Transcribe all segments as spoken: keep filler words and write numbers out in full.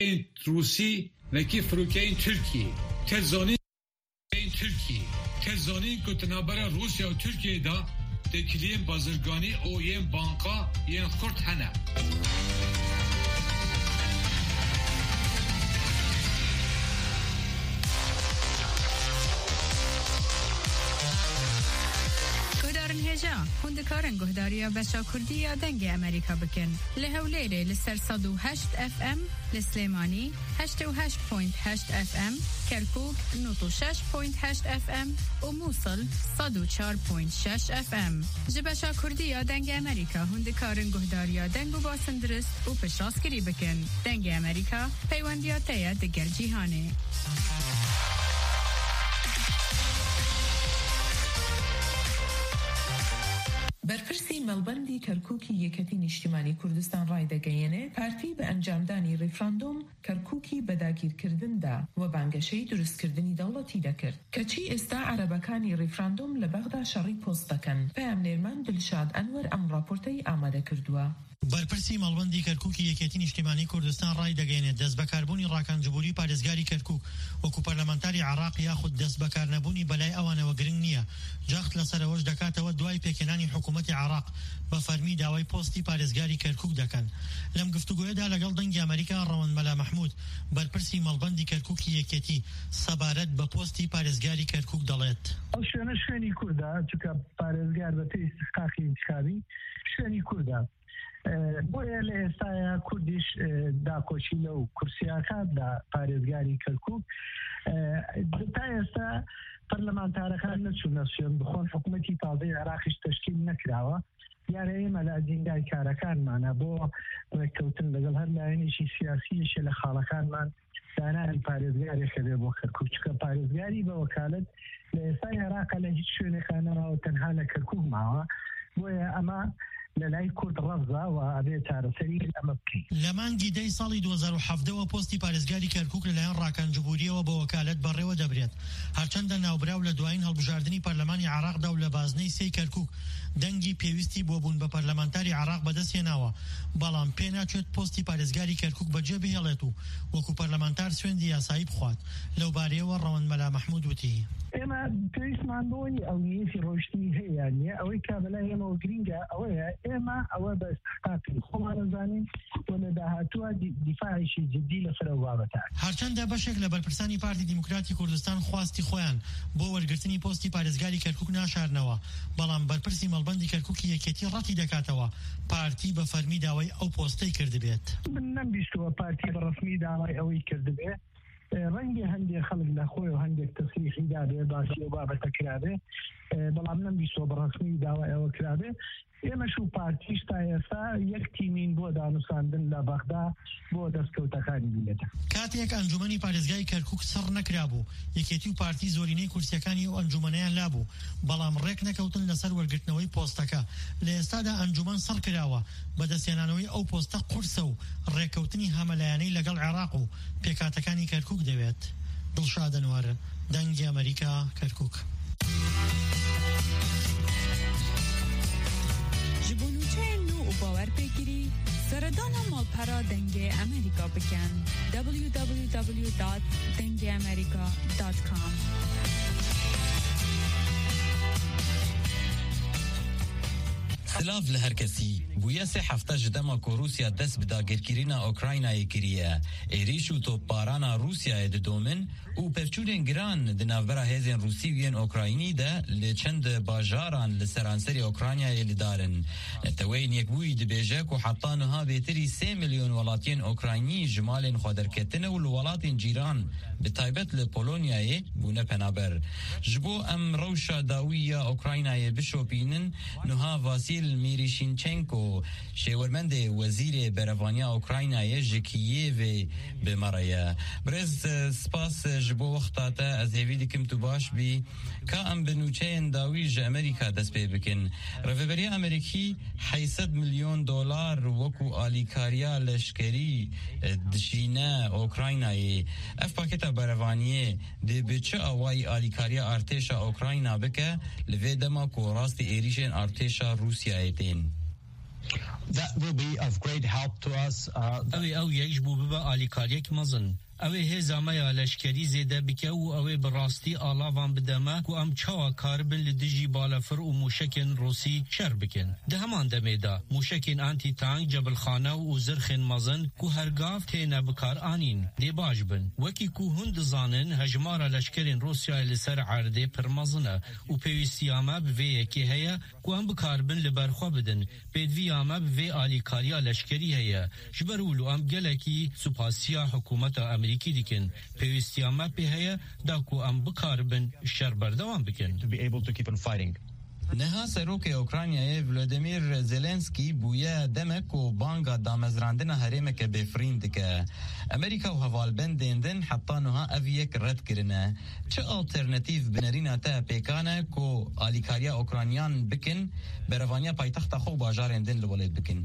روسی لکی فروکین ترکیه تزانی ترکیه تزانی کتنابرا روسیا و ترکیه دا دکلیم بازرگانی او یم بانکا یم خورد هنه هجا هندکارن گهداریا بچا کردیا دنگ امریکا بکن لهولیره لسر صد و هشت اف ام لسلیمانی هشت و هشت پوینت هشت اف ام کرکوک نوت و شش پوینت هشت اف ام و موصل صد و چهار پوینت شش اف ام جبچا کردیا دنگ امریکا هندکارن گهداریا دنگ و باسندرست و پشتاسکری بکن دنگ امریکا پیوندیا تیا دگر جیهانه برپرسی ملبندی کرکوکی یەکەتی نیشتیمانی کوردستان ڕایدەگەیەنێ پارتی بە ئەنجامدانی ڕیفراندۆم کەرکووکی بەداگیرکردندا و بانگەشەی دروستکردنی دەوڵەتی دەکرد کەچی ئێستا عەرەبەکانی ڕیفراندۆم لە بەغدا شەڕی پۆست دەکەن پەیامنێرمان دلشاد ئەنوەر ئەم راپۆرتەی ئامادە کردووە. بەرپرسی مەڵبەندی کەرکووکی یەکێتی نیشتیمانی کوردستان ڕای دەگەیەنێت دەست بەکاربوونی ڕاکانجبووری پارێزگاری کەرکووک وەکو پەرلەمانتاری عێراق یاخود دەست بەکارنەبوونی بەلای ئەوانەوە گرنگ نییە جاخت لەسەرەوەش دەکاتەوە دوای پێکێنانی حکوومەتی عێراق بە فەرمی داوای پۆستی پارێزگاری کەرکووک دەکەن. لەم گفتوگۆیەدا لەگەڵ دەنگی ئەمریکا ڕەوەند مەلا مەحموود بەرپرسی مەڵبەندی کەرکووکی یەکێتی سەبارەت بە پۆستی پارێزگاری کەرکووک دەڵێت. ئەو شوێنە شوێنی کوردە چونکە پارێزگار بە پێی استحقاقی انتخابی شوێنی کوردە. بۆیە لە ئێستاە کوردیش داکۆچی لەو کورسیاکە لە پارێزگاری کەرکووک تا ئێستا پەرلەمانتارەکان نەچوونە سوێن بخۆن حکوومەتی تازەی عێراقیش تەشکیل نەکراوە دیارە ئێمە لە ئەجێندای کارەکانمانە بۆ ڕێککەوتن لەگەڵ هەر لایەنێکی سیاسییشە لە خاڵەکانمان دانانی پارێزگارێکە بێ بۆ کەرکووک چکە پارێزگاری بە وەکالەت لە ئێستای عێراقە لە هیچ شوێنێکان نەماوە تەنها لە کەرکووک ماوە بۆیە ئەمە لەلای کورد ڕەفزا و ئەبێ چارەسەری ئەمە بکەین. لە مانگی دەی ساڵی دوو هەزار و حەڤدەوە پۆستی پارێزگاری کەرکووک لەلایەن ڕاکانجبووریەوە بە وەکالەت بەڕێوە دەبرێت هەرچەندە ناوبراو لە دوایین هەڵبژاردننی پەرلەمانی عێراقدا و لە بازنەی سێی کەرکووک دەنگی پێویستی بۆ بوون بە پەرلەمانتاری عێراق بەدەستهێناوە بەڵام پێ ناچێت پۆستی پارێزگاری کەرکووک بەجێ بهێڵێت و وەکو پەرلەمانتار سوێندی یاسایی بخوات. لەو بارەیەوە ڕەوەند مەلا مەحموود وتی ئێمە پێویستمان بۆی ئەوەیەکی ڕۆشتی هەیە نیە ئەوەی کابلای ئێمەوە گرینگە ئەوەیە ئێمە ئەوە بە استحقاقی خۆمان دەزانین و لە داهاتووە دیفاعیشی جدی لەسەر بابەتە. هەرچەندە بەشێک لە بەرپرسانی پارتی دیموکراتی کوردستان خواستی خۆیان بۆ وەرگرتنی پۆستی پارێزگاری کەرکووک ناشارنەوە بەڵام بەرپرسی مەڵبەندی کەرکووکی یەکێتی ڕەتی دەکاتەوە پارتی بە فەرمی داوای ئەو پۆستەی کردبێت. من نەمبیستەوە پارتی بە ڕەسمی داوای ئەوەی کردبێت ڕەنگی هەندێک خەڵک لە خۆی و هەندێک تەسریحی دابێ باسی و بابەتە کرابێ بەڵام نەمبیستەوە بە ڕەسمی داوای ئەوە کرابێ. ئێمەش و پارتیش تا ئێستا یەک تیمین بۆ دانووساندن لە بەغدا بۆ دەستکەوتەکانی بینێتە. کاتێک ئەنجومەنی پارێزگای کەرکووک سەر نەکرابوو یەکێتی و پارتی زۆرینەی کورسیەکانی و ئەنجومەنەیان لابوو بەڵام ڕێک نەکەوتن لەسەر وەرگرتنەوەی پۆستەکە. لە ئێستادا ئەنجومەن سەر کراوە بەدەستێنانەوەی ئەو پۆستە قورسە و ڕێککەوتنی هەمەلایەنەی لەگەڵ عێراق و پێکاتەکانی کەرکووک دەوێت. دڵشاد ئەنوەر دەنگی ئەمریکا کەرکووک. باور بگیری سردان مالپرا دنگ امریکا بکن دبلیو دبلیو دبلیو دات دنگ امریکا دات کام. سلاف لهر کسی بویا سه هفته جدما که روسیا دست به داگیرکیرینا اوکراینای کریه ایریش و توپارانا روسیا ده دومن و پرچودن گران ده نوبرا هزین روسی وین اوکراینی ده لچند باجاران لسرانسری اوکراینای لدارن نتوین یک بوی ده بیجه که حتی نها بیتری سه میلیون ولاتین اوکراینی جمالین خودرکتنه و لولاتین جیران به تایبت لپولونیای بونه پنابر جبو ام روشا داویا اوکراینای بشوپینن نها واسیل میریشینچنکو شورمند وزیر بروانیا اوکراینای جکییو به مریا برز سپاس جبو وقتاتا از هیوی دکم تو باش بی که ام بنوچه داوی ج امریکا دست پی بکن رفبری امریکی هشتصد میلیون دلار وکو آلیکاریا لشکری دشینه اوکراینای اف پاکتا بروانیه ده بچه آوائی آلیکاریا ارتشا اوکراینا بکه لوی دما کو راست ایریشن ارتشا روسیا ایتین. That will be of great help to us. اوی او یک بو ببا آلیکاریک مزن اوی هزامه یا لشکری زیده بکه و اوی براستی آلاوان بدمه که ام چاوا کاربن لدجی بالافر و موشکن روسی شر بکن. ده همان دمه دا موشکن آنتی تانک جبل خانه و زرخن مزن که هرگاف تینه بکار آنین دی باش بن. وکی که هند زانن هجمار لشکرین روسیا لسر عرده پر مزنه و پیوستیامه بوی یکی هیا که ام بکاربن لبرخوا بدن پیدویامه بوی آلیکاریا لشکری هیا جبرولو ام گلکی سپاسیا حکومت امریکا کی دیکن پیوستیامه به هیا داکو ام بکاربن شر بردوام بکن. To be able to keep on fighting. نها سروک اوکراینای ولادیمیر زلنسکی بویا دمک و بانگا دامزراندن هریمک بفریند که امریکا و هوالبندندن حتی نها اویک رد کرنه چه آلترناتیو بنرینا تا پیکانه که آلیکاریا اوکراینیان بکن بروانیا پایتخت خو باجارندن لولید بکن.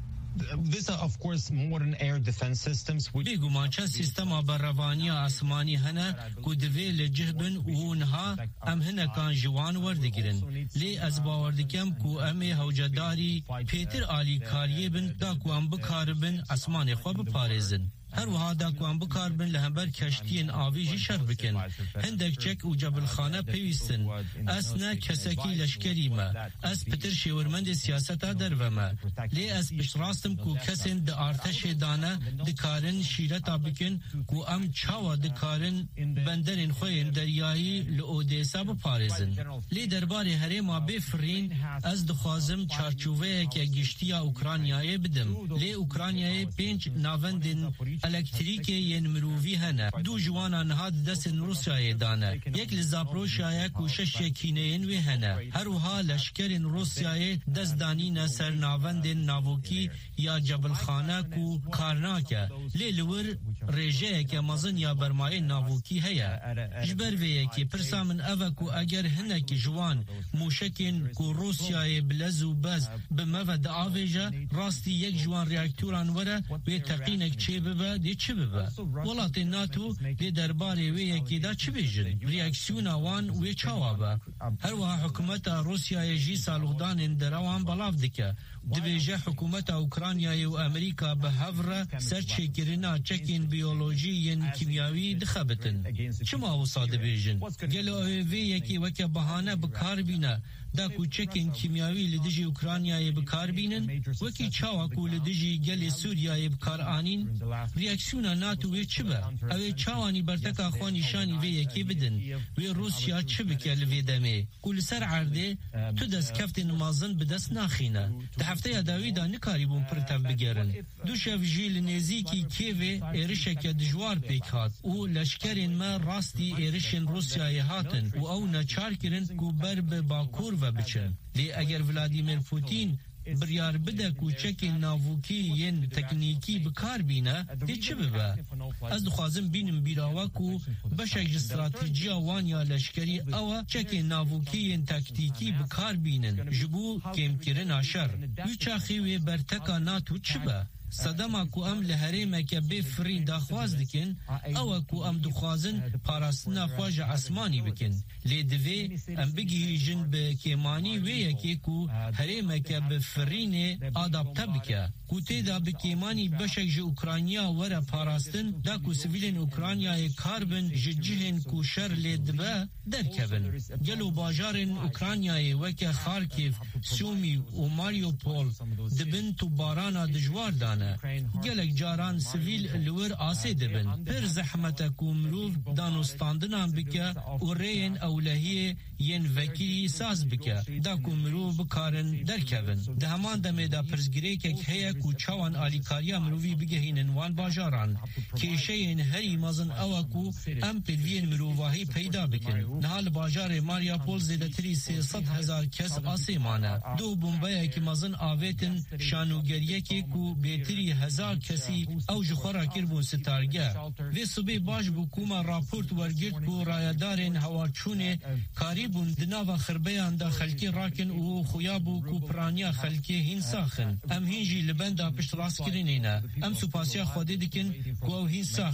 These are, of course, modern air defense systems. بيجو مانشا سيستما برافانيا اسماني هنا كودفي لجهبن وونها ام هنا كان جوان وردگرن لي ازبا وردكم كو امي هوجداري بيتر آلي كاريبن داكو ام بكاربن اسماني خواب پاريزن هر وهادا کو ام بکاربن لهمبر کشتین آویجی شر بکن هندک چک و جبل خانه پیوستن اسنا کسکی لشکری ما اس پتر شورمند سیاستا دروما لی اس بشراستم کو کسین د ارتش دانه دکارن شیرتا بکن کو ام چاوا دکارن بندرین خوین دریایی لودیسا بپارزن لی درباری هری ما بفرین از دخوازم چارچوبه که گشتیا اوکراینای بدم لی اوکراینای پنج ناوندن الکتریکی ین مرووی هنه دو جوانان هاد دستن روسیای دانه یک لزاپروشای کوشش یکینین وی هنه هر وها لشکرین روسیای دستدانین سرناوندن ناوکی یا جبل خانه کو کارناکه لیلور ریجه که مزن یا برمای ناوکی هیا جبر وی که پرسامن اوکو اگر هنه که جوان موشکین کو روسیای بلزو بز بمود آویجه راستی یک جوان ریاکتوران وره وی تقینک چه ببه دی چه ببه ولات ناتو دی درباره وی یکی دا چه بیجن ریاکسیون وان وی چاوا با هر وها حکومت روسیای جی سالوغدان دروان بلاف دکه دبیجه حکومت اوکراینای و امریکا به هفره سرچکرنا چکین بیولوژی ین کیمیاوی دخبتن چما وصا دبیجن گلو وی یکی وکه بهانه بکار بینه دا کوچکین کیمیاوی لدجی اوکراینای بکار بینن وکی چاوا کو لدجی گل سوریای بکار آنین ریاکسیون ناتو وی چبه اوی چاوانی برتکا خوا نشانی وی یکی بدن وی روسیا چبه که لوی دمه کل سر عرده تو دست کفت نمازن بدست ناخینه ده هفته یاداوی دا نکاری بون پرتب بگرن دو شف جیل نزیکی کیوه ایرشک دجوار پیک هات او لشکرین ما راستی ایرشن روسیای هاتن و او نچار کرن کو بر به باکور و بچن لی اگر ولادیمیر پوتین بریار بده کوچک ناوکی ین تکنیکی بکار بینه دی چه ببه از دخوازم بینم بیراوا کو بشک استراتیجیا وان یا لشکری او چک ناوکی ین تکتیکی بکار بینن جبو کم کرن آشر یو چاخی وی برتکا ناتو چه به صدما کو ام لهریمه که بفرین داخواز دکن او کو ام دخوازن پاراستنا خواج اسمانی بکن لی دوی ام بگی جن به کیمانی وی یکی کو هریمه که بفرین آدابتا بکه کو تیدا بکیمانی بشک جو اوکراینیا وره پاراستن دا کو سویلین اوکراینیا کاربن ججهن کو شر لی دبه درکبن گلو باجارن اوکراینیا وکه خارکیف سومی و ماریوپول دبن تو بارانا دجوار دان گلک جاران سویل لور آسه دبن پر زحمت کومروف دانستاندنان بکه و رین اولهی ین وکی ساز بکه دا کومروف بکارن درکبن ده همان دمه دا پرزگری که هیا کو چوان آلیکاریا مروفی بگهینن وان باجاران کیشه این هری مازن او کو ام پلوین مروفاهی پیدا بکن نهال باجار ماریاپول زیده تری سیصد هزار کس آسه مانه دو بومبای که مازن آویتن شانوگریه که کو بیتری هزار کسی او جخورا کربون ستارگه و صبح باش بکوما راپورت ورگرد کو رایدارین هواچونه کاری بون دناو خربیان دا خلکی راکن و خویابو کو پرانیا خلکی هین ساخن ام هینجی لبندا پشت راست کرنینا ام سپاسیا خوده دکن کو او هین ساخن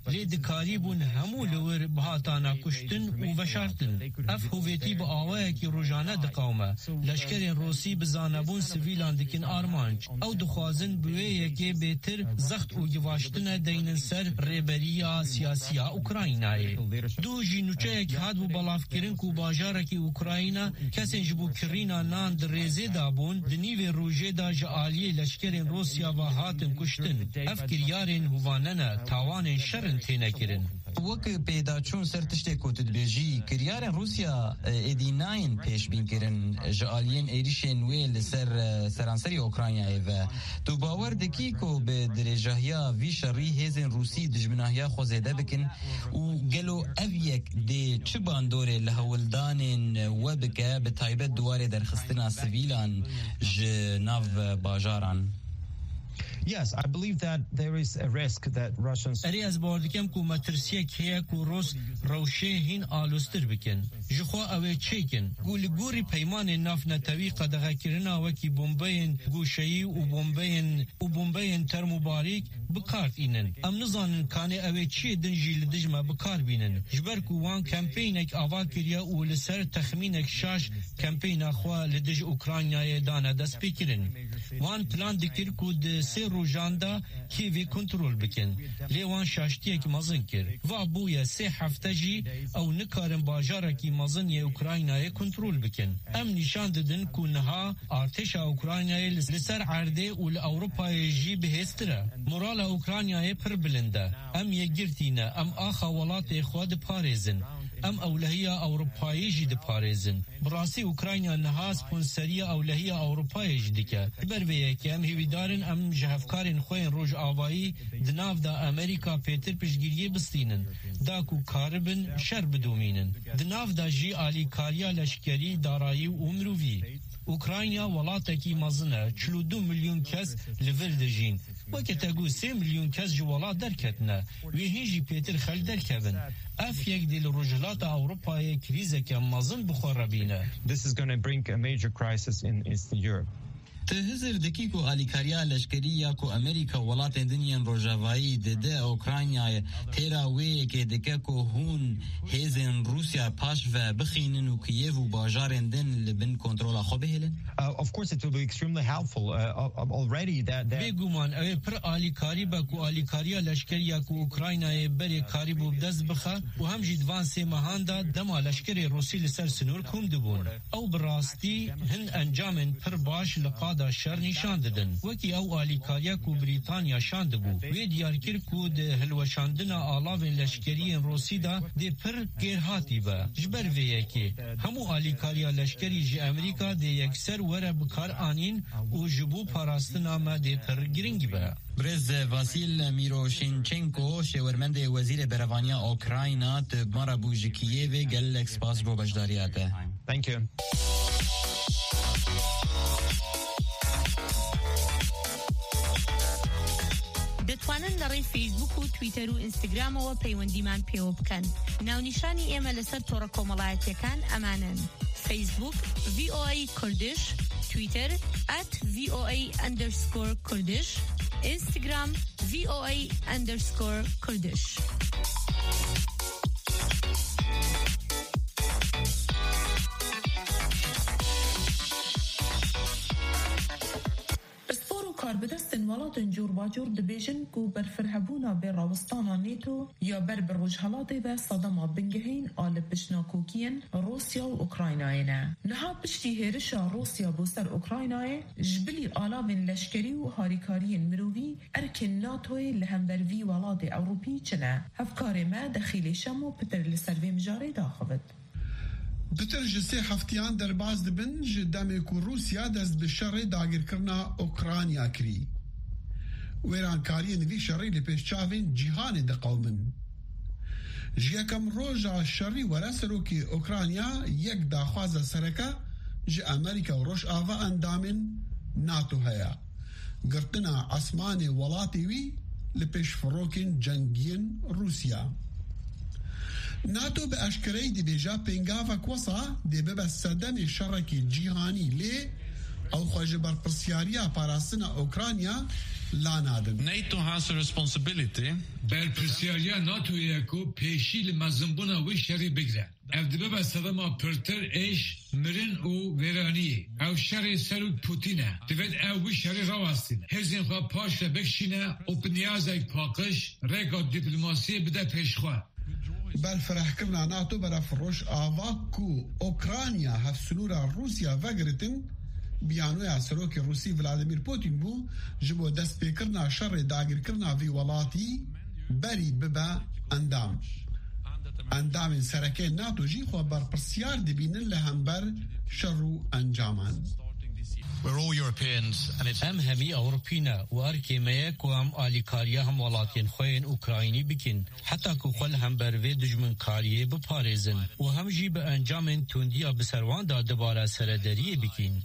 لێ دکاری بوون هەموو لەوەر بهاتانە کوشتن و بەشارتن ئەف هوێتی بە ئاوایەکی ڕۆژانە دقاومە لەشکرên Rûsî bi zanebûn sivîlan dikin armanc ew dixwazin bi wê yekê bêtir zext û givaştine deynin ser rêberiya siyasiya Ukraynayê. Du jî nûçeyek hat bû belavkirin ku bajarekî Ukrayna kesên ji bo kirîna nan di rêzê dabûn di nîvê rojê da ji aliyê leşkerên Rûsya ve hatin kuştin. Ev kiryarên hûvanen e tawanên şerin têne kirin. وەک پێداچوون سەر تشتێک کۆ تدبێژی کریارên رووسیا êdî nayên pêşbînkirin ji aliyên êrişên wê li ser seranserî Ukraynayê ve tu bawer dikî ku bi dirêjahiya vî şerî hêzên Rûsî dijminahiya xwe zêde bikin û gelo ev yek dê çi bandorê li hewildanên we bike bi taybet duwarê derxistina sivîlan ji nav bajaran. Yes, I believe that there is a risk that Russians... Erê ez bawer dikim ku metirsiyek heye ku Rûs rewşê hîn alûstir bikin. Ji xwe ew ê çêkin. Ku li gorî peymanên navnetewî qedexekirina wekî bombeyên gûşeyî û bombeyên û bombeyên termobarîk bikartînin. Em nizanin kanê ew ê çiyê din jî li dijme bikarbînin. Ji ber ku wan kampeynek ava kiriye û li ser texmînek şaş kampeyna xwe li dij Ukraynayê dane destpêkirin. Wan plan dikir ku di sê rojan da Kîevê kontrol bikin. Lê wan şaştiyek mezin kir. Va bûye sê hefte jî ew nikarin bajarekî mezin yê Ukraynayê kontrol bikin. Em nîşan didin ku niha artêşa Ukraynayê li ser erdê û li Ewropayê jî bihêztir e. Morala Ukraynayê pir bilind e. Em yekgirtîne, em axa welatê xwe diparêzin. Em ewlehiya Ewropayê jî diparêzin. Bi rastî Ukrayna niha sponseriya ewlehiya Ewropayê jî dike. Li ber vê yekê em hêvîdarin em ji hevkarên xwe yên rojavayî di nav da Amerîka pêtir piştgiriyê bistînin. Da ku karibin şer bidomînin. Di nav da jî alîkariya leşkerî, darayî û mirovî. Ukrayna welatekî mezin e. çil û du milyon kes li vir dijîn. Weke te got sê milyon kes ji welat derketine. Wê hîn jî pêtir xel derkevin. Ev yek dê li rojhilata Ewropayê krîzeke mezin bixwe rebîne. This is going to bring a major crisis in Eastern Europe. Te hizir dikî ku alîkariya leşkerî ya ku Amerîka welatên dinyên rojavayî dide Ukraynayê têra wê yekê dike ku hûn hêzên Rûsya paş ve bixînin û Kiev û bajarên din li bin kontrola xwe bihêlin? Uh, of course, it will be extremely helpful. Uh, already that... that... Bêguman ew ê pir alîkarî be ku alîkariya leşkeriya ku Ukraynayê berê karî bû dest bixe û hem jî divan sê mehan da dema leşkerê Rûsî li ser sinûr kum dibûn. Ew bi rastî hin encamên pir baş li qada şer nîşan didin. Wekî ew alîkariya ku Brîtanya şan dibû. Wê diyar kir ku di hilweşandina alavên leşkeriyên Rûsî da dê pir gêrhatî be. Ji ber vê yekê hemû alîkariya leşkerî ji Amerîka dê yekser were bikar anîn û ji bo parastina me dê pir giring be. Brez Vasil Miroshenchenko şêwermendê Wezîrê Berevaniya Ukrayna di mara bû ji Kievê gelek spas bo bejdariya te. Thank you. دەتوانن لەڕێی فیسبوک و تویتەر و ئینستاگرامەوە پەیوەندیمان پێوە بکەن. ناونیشانی ئێمە لەسەر تۆڕە کۆمەڵایەتیەکان ئەمانن: فیسبوک وی او ای کوردش، تویتر at voa underscore kurdish، اینستاگرام voa underscore kurdish. کاربدستن ولاتن جور باجور دبیجن کو برفرهبونا بر راوستانا نیتو یا بر بروجهلاتی و صدما بنگهین آل بشناکوکین روسیا و اوکرایناینا. نها پشتی هرشا روسیا بوسر اوکراینای جبلی آلاوین لشکری و هاریکارین مرووی ارکن ناتوی لهمبروی ولات اوروپی چنه. هفکار ما دخیل شمو پتر لسروی مجاری داخوید. Bitir ji sê heftiyan derbas dibin ji demê ku Rûsya dest bi şerê dagirkirina Ukrayna kirî. Wêrankariyên vî şerê li pêşçavên cîhanê diqewmin. Ji yekem roja şerî were serokê Ukrayna yek daxwaza sereke ji Amerîka û Rojava endamên NATO heye. Girtina esmanê welatê wî li pêş firokên cengiyên Rûsya. NATO به اشکرهی دی بیجا پنگاو کوسا دی به سدم شرکی جیهانی لی او خواج بر پرسیاریا پاراستنا اوکراینیا لا نادن. NATO has a responsibility. برپرسیاریا ناتو یکو پیشی لمزنبونا وی شری بگره. اف دبه بستدما پرتر ایش مرن او ویرانیه. او شری سرو پوتینه. دوید او وی شری رواستینه. هزین خواه پاش لبکشینه او بنیاز ایک پاقش رگا دیپلماسی بده پیشخواه. بل فرح کرنا ناتو برا فروش آواکو اوکرانیا هفسلورا روسیا وگرتن بیانویا سروک روسی ولادیمیر پوتین بو جبو دست پیکرنا شر داگیر کرنا وی ولاتی بری ببا اندام اندام سرکه ناتو جی خو بر پرسیار دبینن لهمبر شرو انجامان. We're all Europeans and it's هم همي أوروبينا واركيمية كوام آليكاريا هم ولاتين خوين أوكرايني بكين حتى كوخل هم بروي دجمن كاريه بباريزن وهم جي بأنجام تونديا بسروان دا دبارة سرداريه بكين.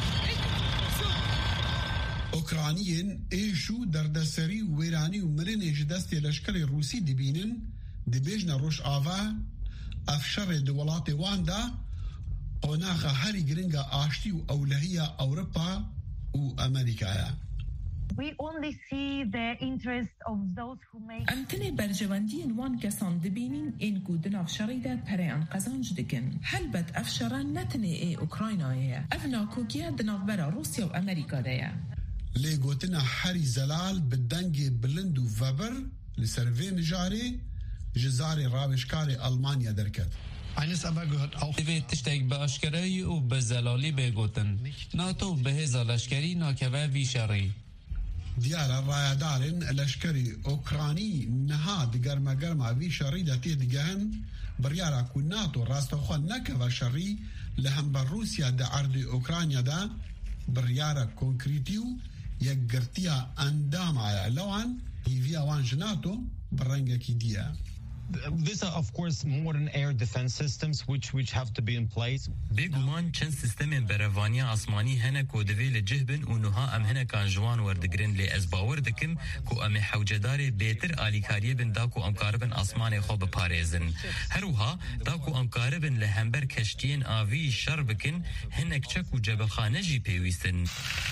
اوکرانیین ایشو دردسری ویرانی و مرنش دستی لشکر روسی دبینن دبیجن روش آوا افشار دولات واندا قناغ هری گرنگ آشتی و اولهیه اوروپا و امریکایا. We only see the interest of those who make أنتني برجواندين وان كسان دبينين إنكو دن أفشاري دا بريان قزانج دكن هل بد أفشاران نتني إيه أوكراينا أفنا كوكيا دنافبرا روسيا وأمريكا دايا ليغوتنا حري زلال بالدنجي بلند و فبر لسرفي نجاري جزاري رابشكاري ألمانيا دركت. eines aber gehört auch دوید تشتک به اشکرایی و به زلالی بگوتن ناتو به هزا لشکری ناکوه وی شری دیارا رایدارن لشکری اوکرانی نهاد گرما گرما وی شری دا تید گهن بریارا کو ناتو راستو خواه نکوه شری لهم بر روسیا دا عرض اوکرانیا دا بریارا کنکریتیو یک گرتیا اندام آیا لوان هیویا وان جناتو برنگا کی دیا. These are, of course, modern air defense systems which which have to be in place. بگمان چند سیستم بروانی آسمانی هنه کو دوی لجهبن و نها ام هنه کان جوان وردگرن لی از باور دکم کو ام حوجدار بیتر آلیکاریه بن دا کو ام کاربن آسمان خواب پاريزن هروها دا کو ام کاربن لهمبر کشتین آوی شر بکن هنک چک و جبخانه جی پیویستن.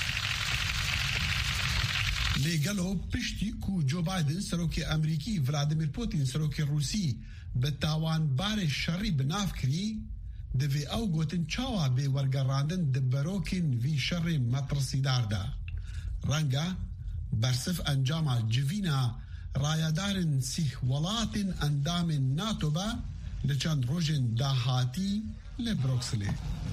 لگلو پشتی کو جو بایدن سروکی امریکی ولادیمیر پوتین سروکی روسی به تاوان بار شری بناف کری دوی او گوتن چاوا به ورگراندن دبروکین وی شر مترسیدار دا رنگا برصف انجام جوینا رایدارن سیح ولاتن اندام ناتو با لچند روژن داهاتی لبروکسلی.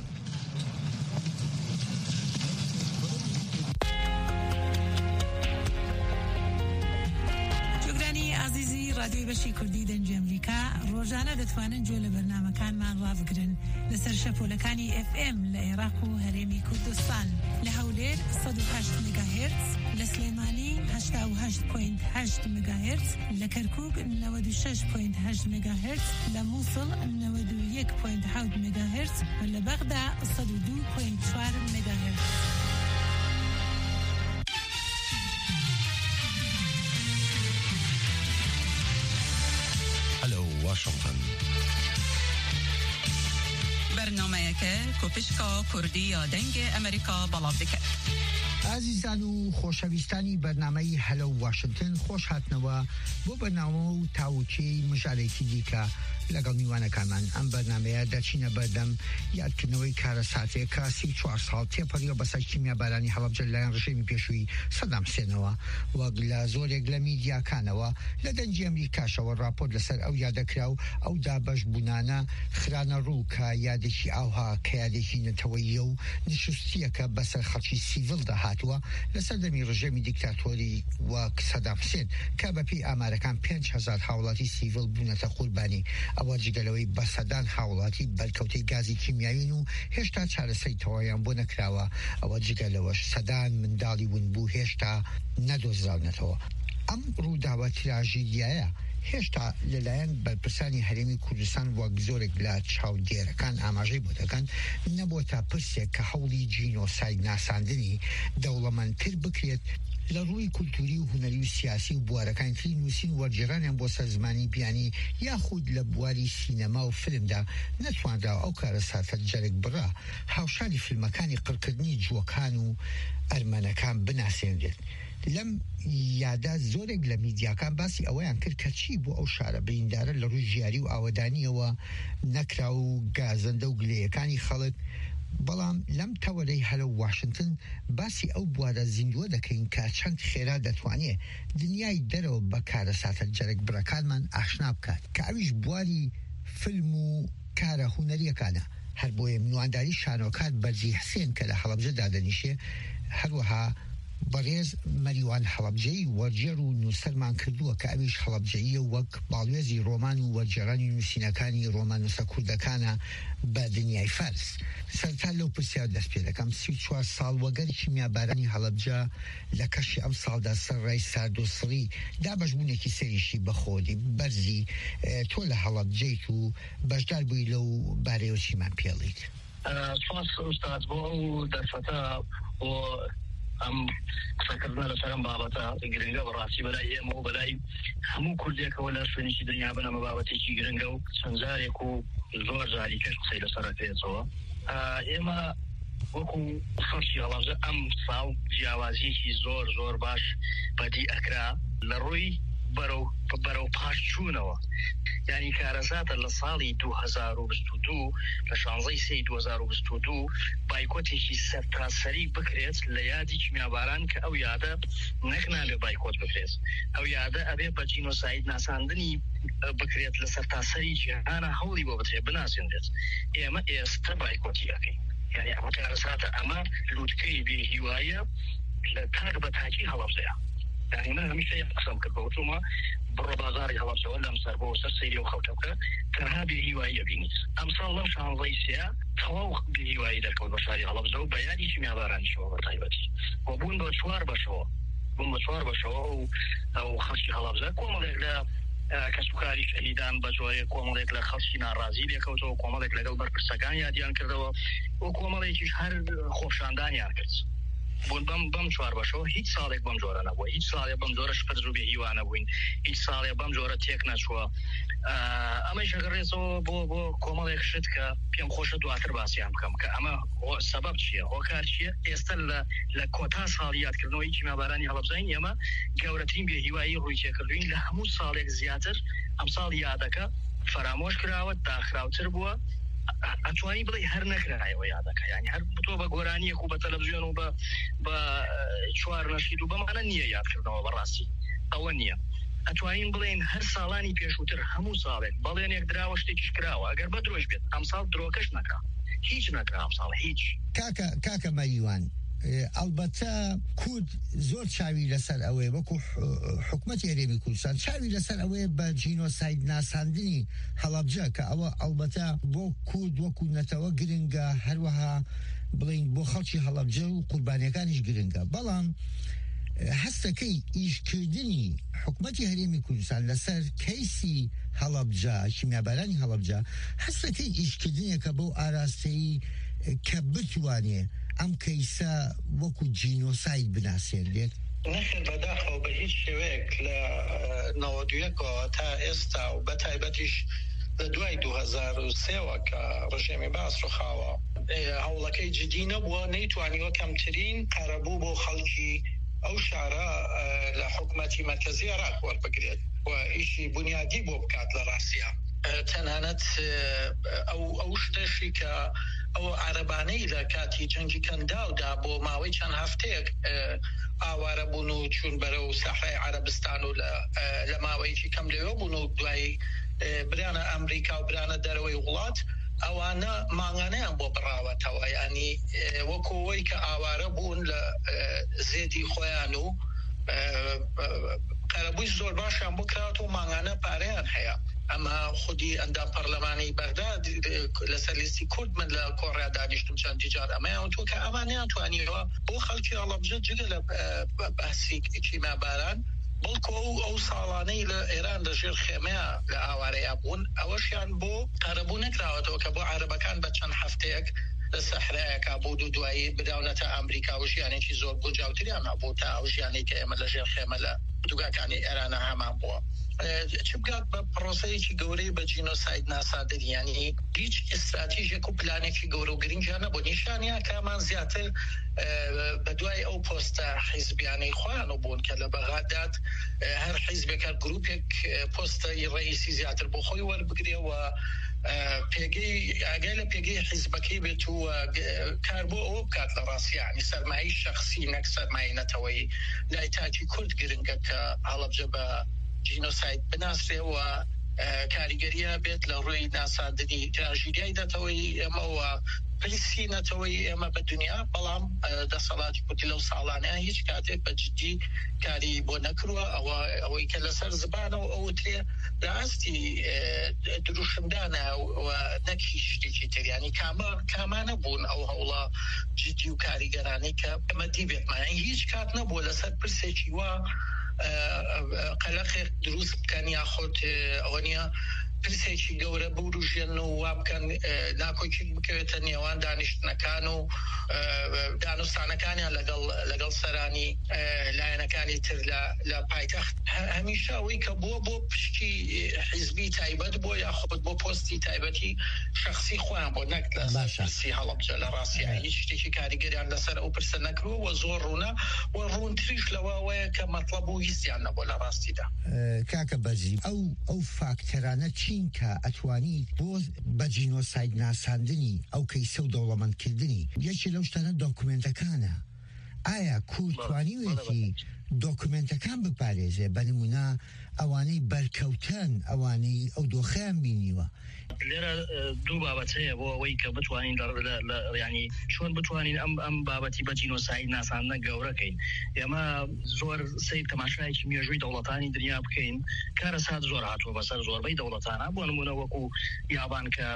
رادیوی بەشی کوردی دەنجی ئەمریکا ڕۆژانە دەتوانن گوێ لە بەرنامەکانمان ڕابگرن لەسەر شەپۆلەکانی ئف ئێم لە عێراق و هەرێمی کوردستان لە هەولێر سەد و هەشت مێگاهێرتز لە سلێمانی هەشتا و هەشت پۆینت هەشت مێگاهێرتز لە کەرکووک نەوەد و شەش پۆینت هەشت مێگاهێرتز لە مووسڵ نەوەد و یەک پۆینت حەوت مێگاهێرتز لە بەغدا سەد و دوو پۆینت چوار مێگاهێرتز. واشنطن برنامه که کوپشکا کردی یا دنگ امریکا بلاو دکه. عزیزان و خۆشەویستانی بەرنامەی هەلو واشنگتن خۆش هاتنەوە بۆ بەرنامە و تاوچەی مژارێکی دیکە لەگەڵ میوانەکانمان. ئەم بەرنامەیە دەچینە بەردەم یادکردنەوەی کارە ساتێک کە سی و چوار ساڵ تێپەڕیەوە بەسەر کیمیا بارانی هەڵەبجە لەلایەن ڕژێمی پێشووی سەدام حوسێنەوە وەک لە زۆرێک لە میدیاکانەوە لە دەنجی ئەمریکاشەوە راپۆرت لەسەر ئەو یادەکرا و ئەو دابەش بوونانە خرانە ڕوو کە یادێکی ئاوها کە یادێکی نەتەوەییە و نشستیەکە بەسەر خەڵکی سیڤڵدا هاتووە لەسەر دەمی ڕژێمی دیکتاتۆری وەک سەدام حوسێن کە بەپێی ئامارەکان پێنج هەزار هاوڵاتی سیڤڵ بوونەتە قوربانی ئەوە جگەلەوەی بەسەدان هاوڵاتی بەرکەوتەی گازی کیمیاوین و هێشتا چارەسەری تەواویان بۆ نەکراوە. ئەوە جگەلەوەش سەدان منداڵی ون بوو هێشتا نەدۆزراونەتەوە. ئەم ڕووداوە تراژیدیایە هێشتا لەلایەن بەرپرسانی هەرێمی کوردستان وەک زۆرێک لە چاودێرەکان ئاماژەی بۆ دەکەن نەبووە پرسێک کە هەوڵی جینۆساید ناساندنی دەوڵەمەندتر بکرێت لە ڕووی کولتوری و هونەری و سیاسی و بوارەکانی تری نووسین وەرجێڕانیان بۆ سەر زمانی بیانی یاخود لە بواری سینەما و فیلمدا نەتوانراوە ئەو کارە ساتە جەرێک بڕا هاوشاری فیلمەکانی قڕکردنی جووەکان و ئەرمەنەکان بناسێنرێت. لەم یادا زۆرێک لە میدیاکان باسی ئەوەیان کرد کە چی بۆ ئەو شارە بریندارە لە ڕووی ژیاری و ئاوەدانیەوە نەکرا و گازەندە و گلەیەکانی خەڵک. بەڵام لەم تەوەرەی هەلە واشنگتن باسی ئەو بوارە زیندووە دەکەین کە چەند خێرا دەتوانێت دنیای دەرەوە بە کارە ساتە جەرگ برەکانمان ئاشنا بکات کە ئەویش بواری فیلم و کارە هونەریەکانە. هەر بۆیە میوانداری شانۆکات بەرزی حسێن کە لە هەڵەبجە دادەنیشێ هەروەها بەڕێز مەریوان هەڵەبجەی وەرجێر و نووسەرمان کردووە کە ئەویش هەڵەبجەیە وەک باڵێزی ڕۆمان و وەرجێرانی نووسینەکانی ڕۆمانوسە کوردەکانە بە دنیای فارس. سەرتا لەو پرسیار دەست پێ دەکەم سی و چوار ساڵ وەگەری کیمیابارانی هەڵەبجە لە کەشی ئەم ساڵدا سەر ڕای سارد و سڕی دابەشبوونێکی سەریشی بەخۆدی بەرزی تۆ لە هەڵەبجەیت و بەشدار بووی لەو بارەیەوە چیمان پێڵیت؟ سپاس ئوستاد بۆ ئەو دەرفەتە بۆ ئەم قسەکردنە لەسەرم بابەتە گرنگە بەڕاستی بەلای ئێمە و بەلای هەموو کوردێکەوە لە شوێنێکی دنیا بنەمە بابەتێکی گرنگە و چەند جارێک و زۆر جاری کەش قسەی لەسەر پێچەوە. ئێمە وەکو خەڵکی هەڵەبجە ئەم ساڵ جیاوازیەکی زۆر زۆر باش بەدی ئەکرا لە ڕووی بەرەو بەرەو پاش چوونەوە. یعنی کارەزاتە لە ساڵی دوو هەزار و بیست و دوو لە شانزەی سێی دوو هەزار و بیست و دوو بایکۆتێکی سەرتاسەری بکرێت لە یادی کیمیاباران کە ئەو یادە نەکنابێ بایکۆت بکرێت. ئەو یادە ئەبێ بە جینۆساید ناساندنی بکرێت لە سەرتاسەری جیهانە هەوڵی بۆ بترێ بناسێنرێت. ئێمە ئێستا بایکۆتی ئەکەین. یعنی ئەمە کارەزاتە ئەمە لووتکەی بێهیوایە لە تاک بە تاکی هەڵەبجەیە. يعني من همیشه قسم کرد و توما برو بازاری هەڵەبجەوە لەم سەر بۆ سەر سەیری و خەوتەکە تەنها بێهیوایی ئەبینیت. ئەمساڵ لەم شانزەی سێ تەواو بێهیوایی دەکەوت بە شاری هەڵەبجە و بە یادی کیمیابارانیشەوە بە تایبەتی و بوون بە چوار بەشەوە بوون بە چوار بەشەوە و ئەو خەڵکی هەڵەبجە کۆمەڵێک لە کەسوکاری شەهیدان بە جۆرێ کۆمەڵێک لە خەڵکی ناڕازی لێکەوتەوە کۆمەڵێک لەگەڵ بەرپرسەکان یادیان کردەوە و کۆمەڵێکیش هەر خۆشاندانیان کرد. بوون بەم بەم چوار بەشەوە هیچ ساڵێک بەم جۆرە نەبووە، هیچ ساڵێ بەم جۆرە شپرز و بێهیوانە بووین، هیچ ساڵێ بەم جۆرە تێک نەچووە. ئەمەش ئەگەڕێتەوە بۆ بۆ کۆمەڵێک شت کە پێم خۆشە دواتر باسییان بکەم کە ئەمە سەبەب چییە، هۆکار چییە. ئێستا لە لە کۆتا ساڵی یادکردنەوەی کیمیابارانی هەڵەبجەین ئێمە گەورەترین بێهیوایی ڕووی تێکردوین لە هەموو ساڵێک زیاتر. ئەم ساڵ یادەکە فەرامۆش کراوە، داخراوتر بووە، ئەتوانی بڵێ هەر نەکرایەوە یادەکە. یعنی هەر بتۆ بە گۆرانیەک و بە تەلەڤیزیۆن و بە بە چوار نەشید و بەمانە نییە یادکردنەوە بەڕاستی ئەوە نییە. ئەتوانین بڵێن هەر ساڵانی پێشووتر هەموو ساڵێک بەڵێنێک دراوە شتێکیش کراوە ئەگەر بە درۆژ بێت. ئەم ساڵ درۆکەش نەکرا، هیچ نەکرا ئەم ساڵ هیچ. کاکە کاکە مەریوان ئەلبەتە کورد زۆر چاوی لەسەر ئەوەیە وەکو حکومەتی هەرێمی کوردستان چاوی لەسەر ئەوەیە بە جینۆساید ناساندنی هەڵەبجە کە ئەوە ئەلبەتە بۆ کورد وەکو نەتەوە گرنگە، هەروەها بڵین بۆ خەڵکی هەڵەبجە و قوربانیەکانیش گرنگە. بەڵام هەستەکەی ئیشکردنی حکومەتی هەرێمی کوردستان لەسەر کەیسی هەڵەبجە کیمیابارانی هەڵەبجە هەستەکەی ئیشکردنێکە بەو ئاراستەی کە بتوانێ ئەم کەیسە وەکو جینۆساید بناسێنرێت. نەخێر بەداخەوە بە هیچ شێوەیەک لە نەوە دوویەکەوە تا ئێستا و بە تایبەتیش لە دوای دوو هەزار و سێوە کە ڕژێمی باس ڕخاوە هەوڵەکەی جدی نەبووە، نەیتوانیوە کەمترین قەرەبوو بۆ خەڵکی ئەو شارە لە حکومەتی مەرکەزی عێراق وەربگرێت و ئیشی بنیادی بۆ بکات لە ڕاستیە. تەنانەت ئەو ئەو شتێشی کە ئەو عەرەبانەی لە کاتی جەنگی کەنداودا بۆ ماوەی چەند هەفتەیەک ئاوارە بوون و چوون بەرەو ساحەی عەرەبستان و لە ماوەیەکی کەم لەوێ بوون و دوای برانە ئەمریکا و برانە دەرەوەی وڵات ئەوانە ماڵانەیان بۆ بڕاوەتەوە. ینی وەکوەوەی کە ئاوارە بوون لە زێدی خۆیان و قەرەبووی زۆر باشیان بۆ کراوەوە و ماڵانە پارەیان هەیە. ئەمە خودی ئەندام پەرلەمانی بەغداد لەسەر لیستی کورد من لە کۆڕیا دانیشتم چەندی جار ئەمەیان تۆ کە ئەمانیان توانیەوە بۆ خەڵکی هەڵەبجە جگە لە بەسی کیمیاباران بەڵکو ئەو ساڵانەی لە ئێران لەژێر خێمەیە لە ئاوارەیە بوون ئەوەشیان بۆ قەرەبوو نەکراوەتەوە کە بۆ عەرەبەکان بە چەند هەفتەیەک لە سەحرایەکە بۆ دوو دوایی بداونەتە ئەمریکا و ژیانێکی زۆر گونجاوتریان هەبوو تا ئەو ژیانی کە ئێمە لەژێر خێمە لە دوگاکانی ئێرانە هەمان بووە چ بگات بە پرۆسەیەکی گەورەی بە جینۆساید ناسادر یعنی هیچ ئستراتیژێک و پلانێکی گەورە و گرنگیان نەبوو نیشانیان کامان زیاتر بە دوای ئەو پۆستە حیزبیانەی خۆیان بوون کە لە بەغاداد هەر حیزبێکە گروپێک پۆستەی ڕئیسی زیاتر بۆ خۆی وەربگرێەوە پێگەی ئاگای لە پێگەی حیزبەکەی بێت و کار بۆ ئەوە بکات لە ڕاستیانی سەرمایی شخصی نەک سەرمایی نەتەوەی لای تاکی کورد گرنگە کە هەڵەبجە بە جینۆساید بناسرێەوە کاریگەریە بێت لە ڕووی ناسادنی تراژیدیای دەتەوەی ئێمەوە پلیسی نەتەوەی ئێمە بە دنیا بەڵام دەسەڵاتی کوردی لەو ساڵانە هیچ کاتێک بە جدی کاری بۆ نەکردووە ئەوە ئەوەی کە لەسەر زبانەوە ئەوە ترێ ڕاستی دروشمدانە نەکی شتێکی تریانی کامانە بوون ئەو هەوڵە جدی و کاریگەرانی کە ئەمە دی بێتمانی هیچ کات نەبووە لەسەر پرسێکی وە قەلەقێک دروست بکەن یاخۆت ئەوە نیە پرسێکی گەورە بوروژێن و وا بکەن ناکۆکی بکەوێتە نێوان دانیشتنەکان و دانوستانەکانیان لەگەڵ لەگەڵ سەرانی لایەنەکانی تر لە پایتەخت هەمیشە ئەوەی کە بۆ بۆ پشتی حیزبی تایبەت بۆ یاخۆت بۆ پۆستی تایبەتی شخصی خۆیان بۆ نەک لە پرسی هەڵەبجە لە ڕاستیە هیچ شتێکی کاریگەریان لەسەر ئەو پرسە نەکرۆوە زۆر ڕوونە و ڕوونتریش لەوەوەیە کە مەطلب و هیچیان نەبوو لە ڕاستیدا کاکە بەرزی ئەو ئەو فاکتەرانە چین کە ئەتوانی بۆ بە جینۆساید ناساندنی ئەو کەیسە و دەوڵەمەندکردنی یەکی لەو شتانە دۆکومنتەکانە ئایا کورد توانیوێتی دۆکومنتەکان بپارێزێ بە نمونە ئەوانەی بەرکەوتن ئەوانەی ئەو دۆخەیان بینیوە لێرە دوو بابەت هەیە بۆ ئەوەی کە بتوانین ینی چۆن بتوانین ئەم ئەم بابەتی بە جینۆساید ناساندنە گەورەکەین ئێمە زۆر سیر تەماشایەکی مێژووی دەوڵەتانی دنیا بکەین کارە سات زۆر هاتووە بەسەر زۆربەی دەوڵەتانە بۆ نمونە وەکو یابان کە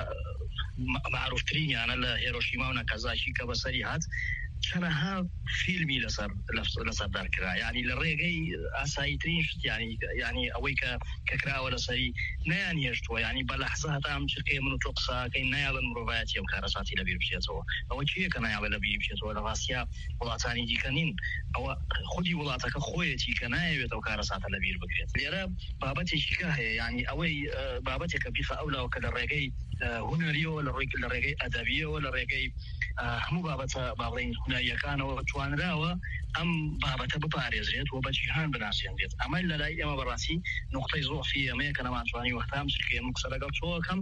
معروفترینیانە لە هێرۆشیما و ناکازاکی کە بەسەری هات چەنەها فیلمی لەسەر لەسەر دارکرا ینی لە ڕێگەی ئاساییترین شتیانی ینی ئەوەی کە کەکراوە لەسەری نیان هێشتووە ینی بە لەحزە هەتا ئەم چرکەی من و تۆ قساکەی نایڵن مرۆڤایەتی ئەم کارە ساتی لەبیر بچێتەوە ئەوە چیە کە نایڵێ لەبیر بچێتەوە لە ڕاستیا وڵاتانی دیکە نین ئەوە خودی وڵاتەکە خۆیەتی کە نایەوێت ئەو کارە ساتە لەبیر بکرێت لێرە بابەتێکی کە هەیە ینی ئەوەی بابەتێکە بیخە ئەولاوە کە لە ڕێگەی هونەریەوە لە ڕێک لە ڕێگەی ئەدەبیەوە لە ڕێگەی هەموو بابەتە باڵین هونەریەکانەوە توانراوە ئەم بابەتە بپارێزرێت و بە جیهان بناسیێنرێت ئەمە لە لای ئێمە بەڕاستی نقطەی زۆفی ئەمەیە کە نەمانتوانی وەختام چرکە ئێمە قسە لەگەڵ تۆکەم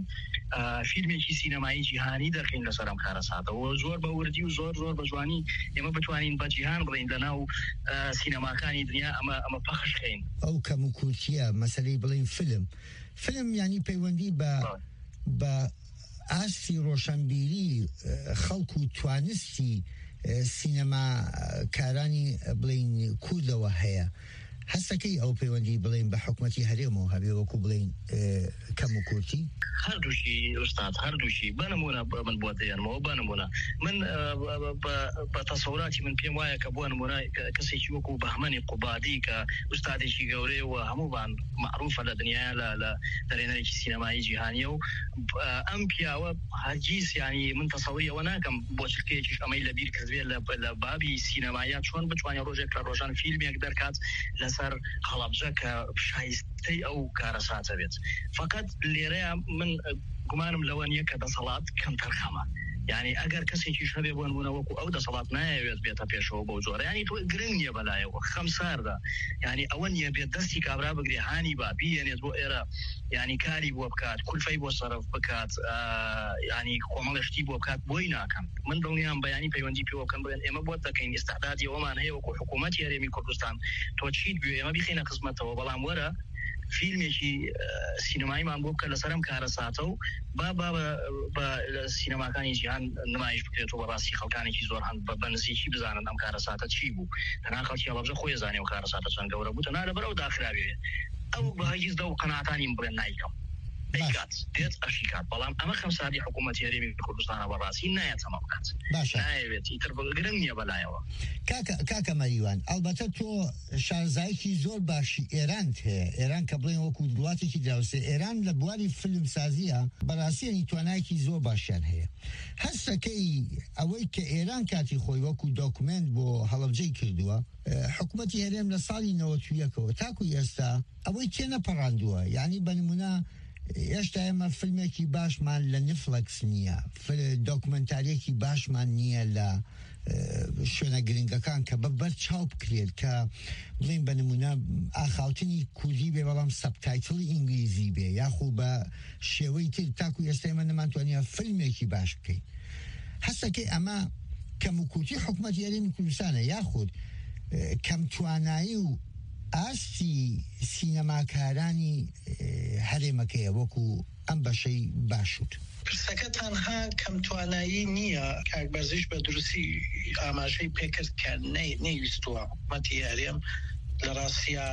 فیلمێکی سینەمایی جیهانی دەکەین لەسەر ئەم کارە ساتەوە زۆر بە وردی و زۆر زۆر بە جوانی ئێمە بتوانین بە جیهان بڵین لەناو سینەماکانی دنیا ئەمە ئەمە پەخشکەین ئەو کەم و کورتیە مەسەلەی بڵین فیلم فیلم ینی پەیوەندی بە بە ئاستی ڕۆشنبیری خەڵک و توانستی سینەما کارانی بڵین کوردەوە هەیە هەستەکەی ئەو پەیوەندی بڵین بە حکومەتی هەرێمەوە هەبێ وەکو بڵین کەم و کورتی هەردووشی ئوستاد هەردووشی بنمونە من بۆ دێنمەوە بنمونە من بە تەسەوراتی من پێم وایە کە بۆ نمونە کەسێکی وەکو بەهمەنی قوبادی کە ئوستادێکی گەورەی و هەمووان معروفە لە دنیا لە دەرێنەرێکی سینەمایی جیهانیە و ئەم پیاوە هەرگیز ینی من تەسەوریەوە ناکەم بۆ چرکەیەکیش ئەمەی لەبیر کردوێت لە بابی سینەمایە چۆن بتوانێت ڕۆژێک لە ڕۆژان فیلمێک دەرکات لەسەر هەڵەبجە کە شایستەی ئەو کارە ساتە بێت فقط لێرەیە من گومانم لەوە نییە کە دەسەڵات کەم تەرخەمە یعنی ئەگەر کەسێکی شەبێ بۆ نمونە وەکو ئەو دەسەڵات نایەوێت بێتە پێشەوە بۆ جۆرە ینی تۆ گرنگ نییە بەلایەوە خەمساردا ینی ئەوە نییە بێت دەستی کابرا بگرێ هانی با بیێنێت بۆ ئێرە ینی کاری بۆ بکات کولفەی بۆ سەرف بکات ینی کۆمەڵشتی بۆ بکات بۆی ناکەم من دڵنیام بەیانی پەیوەندی پێوە بکەم بڵێن ئێمە بۆ دەکەین ئێستعدادی ئەومان هەیە وەکو حکوومەتی هەرێمی کوردستان تۆ چیت بێ ئێمە بخینە قسمەتەوە بەڵام وەرە فیلمێکی سینەماییمان بۆ بکە لەسەرم کارە ساتە و با با بە سینەماکانی جیهان نمایش بکرێت و بەڕاستی خەڵکانێکی زۆر هەند بە بەنزیکی بزانن ئەم کارە ساتە چی بوو تەنها خەڵکی هەڵەبجە خۆی زانێ و کارە ساتە چەند گەورە بوو تەنها لەبەر ئەو داخراوێ ئەو بەهەگیز دە و قەناعەتانیم بڵێن نایکەم ئەیکات دێت ئەشیکات بەڵام ئەمە خەمساری حکوومەتی هەرێمی کوردستانە بەڕاستی نایە تەمام بکات نایەوێت ئیتر گرنگ نییە بەلایەوە کاکە مەریوان ئەلبەتە تۆ شارزایەکی زۆر باشی ئێرانت هەیە ئێران کە بڵێن وەکو وڵاتێکی دراوسێ ئێران لە بواری فیلمسازیە بەڕاستیەنی توانایەکی زۆر باشیان هەیە هەستەکەی ئەوەی کە ئێران کاتی خۆی وەکو دۆکومنت بۆ هەڵەبجەی کردووە حکوومەتی هەرێم لە ساڵی نەوەتویەکەوە تاکو ئێستا ئەوەی تێنەپەڕاندووە یعنی بەنمونە ئێشتا ئێمە فیلمێکی باشمان لە نفلەکس نییە دۆکومنتاریەکی باشمان نییە لە شوێنە گرنگەکان کە بەبەر چاو بکرێت کە بڵین بەنمونە ئاخاوتنی کوردی بێ بەڵام سەبتایتڵی ئینگلیزی بێ یاخو بە شێوەی تر تاکو ئێستا ئێمە نەمانتوانیە فیلمێکی باش بکەین هەستەکەی ئەمە کەموکوتی حکوومەتی هەرێمی کوردستانە یاخود کەم توانایی و ئاستی سینەماکارانی هەرێمەکەیە وەکو ئەم بەشەی باشوت پرسەکە تەنها کەم توانایی نییە کاکبەرزیش بە دروستی ئاماژەی پێکرد کە نەیویستووە حکوومەتی هەرێم لە ڕاستیە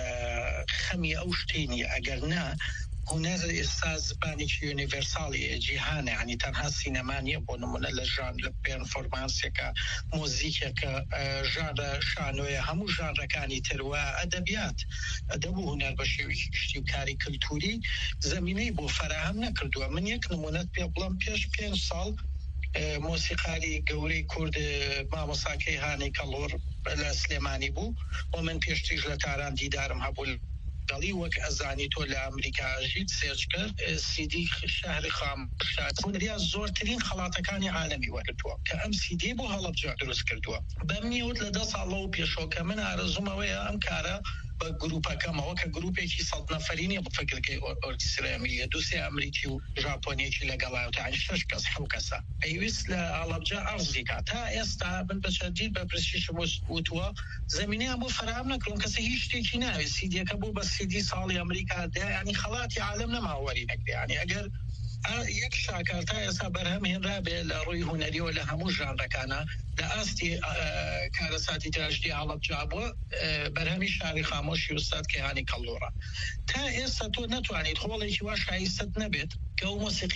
خەمی ئەو شتێنی ئەگەر نا هونەر ئێستا زبانێکی یونیڤەرساڵی جیهانە ینی تەنها سینەمانیە بۆ نمونە لە ژان لە پێرفۆرمانسێکە مۆزیکێکە ژانرە شانۆیە هەموو ژانرەکانی تروە ئەدەبیات ئەدەبوو هونەر بە شێوەیەکی گشتی و کاری کلتوری زمینەی بۆ فراهم نەکردووە من یەک نمونەت پێ بڵم پێش پێنج ساڵ مۆسیقاری گەورەی کورد مامۆساکەی هانەی کەڵۆر لە سلێمانی بوو و من پێشتریش لە تاران دیدارم هەبوو دڵی وەک ئەزانی تۆ لە ئەمریکا ژیت سێرچ کرد سیدی شاری خام شاتیا زۆرترین خەڵاتەکانی عالەمی وەرگتووە کە ئەم سیدی بۆ هەڵەبجە دروست کردووە بەم نیوت لە دە ساڵەوە و پێشەوە کە من ئارەزومەوەیە ئەم کارە بە گروپەکەمەوە کە گروپێکی سەد نەفەرینی بە فکرەکەی ئۆرکسترایە دووسێ ئەمریکی و ژاپۆنیەکی لەگەڵایەوە شش کەس حەو کەسە ئەیویست لە ئاڵەبجە ئەرزی کات تا ئێستا من بە شەدید بە پرسیش وتووە زمینەیان بۆ فراهم نەکردن کەسە هیچ شتێکی ناوێت سیدیەکە بوو بە سیدی ساڵی ئەمریکا دا ینی خەڵاتی عالم نەماوەری نەکرێ ینی ئەگەر یەک شاکار تا ئێستا بەرهەم هێنرا بێ لە ڕووی هونەریەوە لە هەموو ژانرەکانە لە ئاستی کارەساتی تراژدی هەڵەبجا بووە بەرهەمی شاری خامۆشی ئوستاد کەیهانی کەڵۆڕە تا ئێستا تۆ نەتوانیت خۆڵێکی وا شایستت نەبێت کە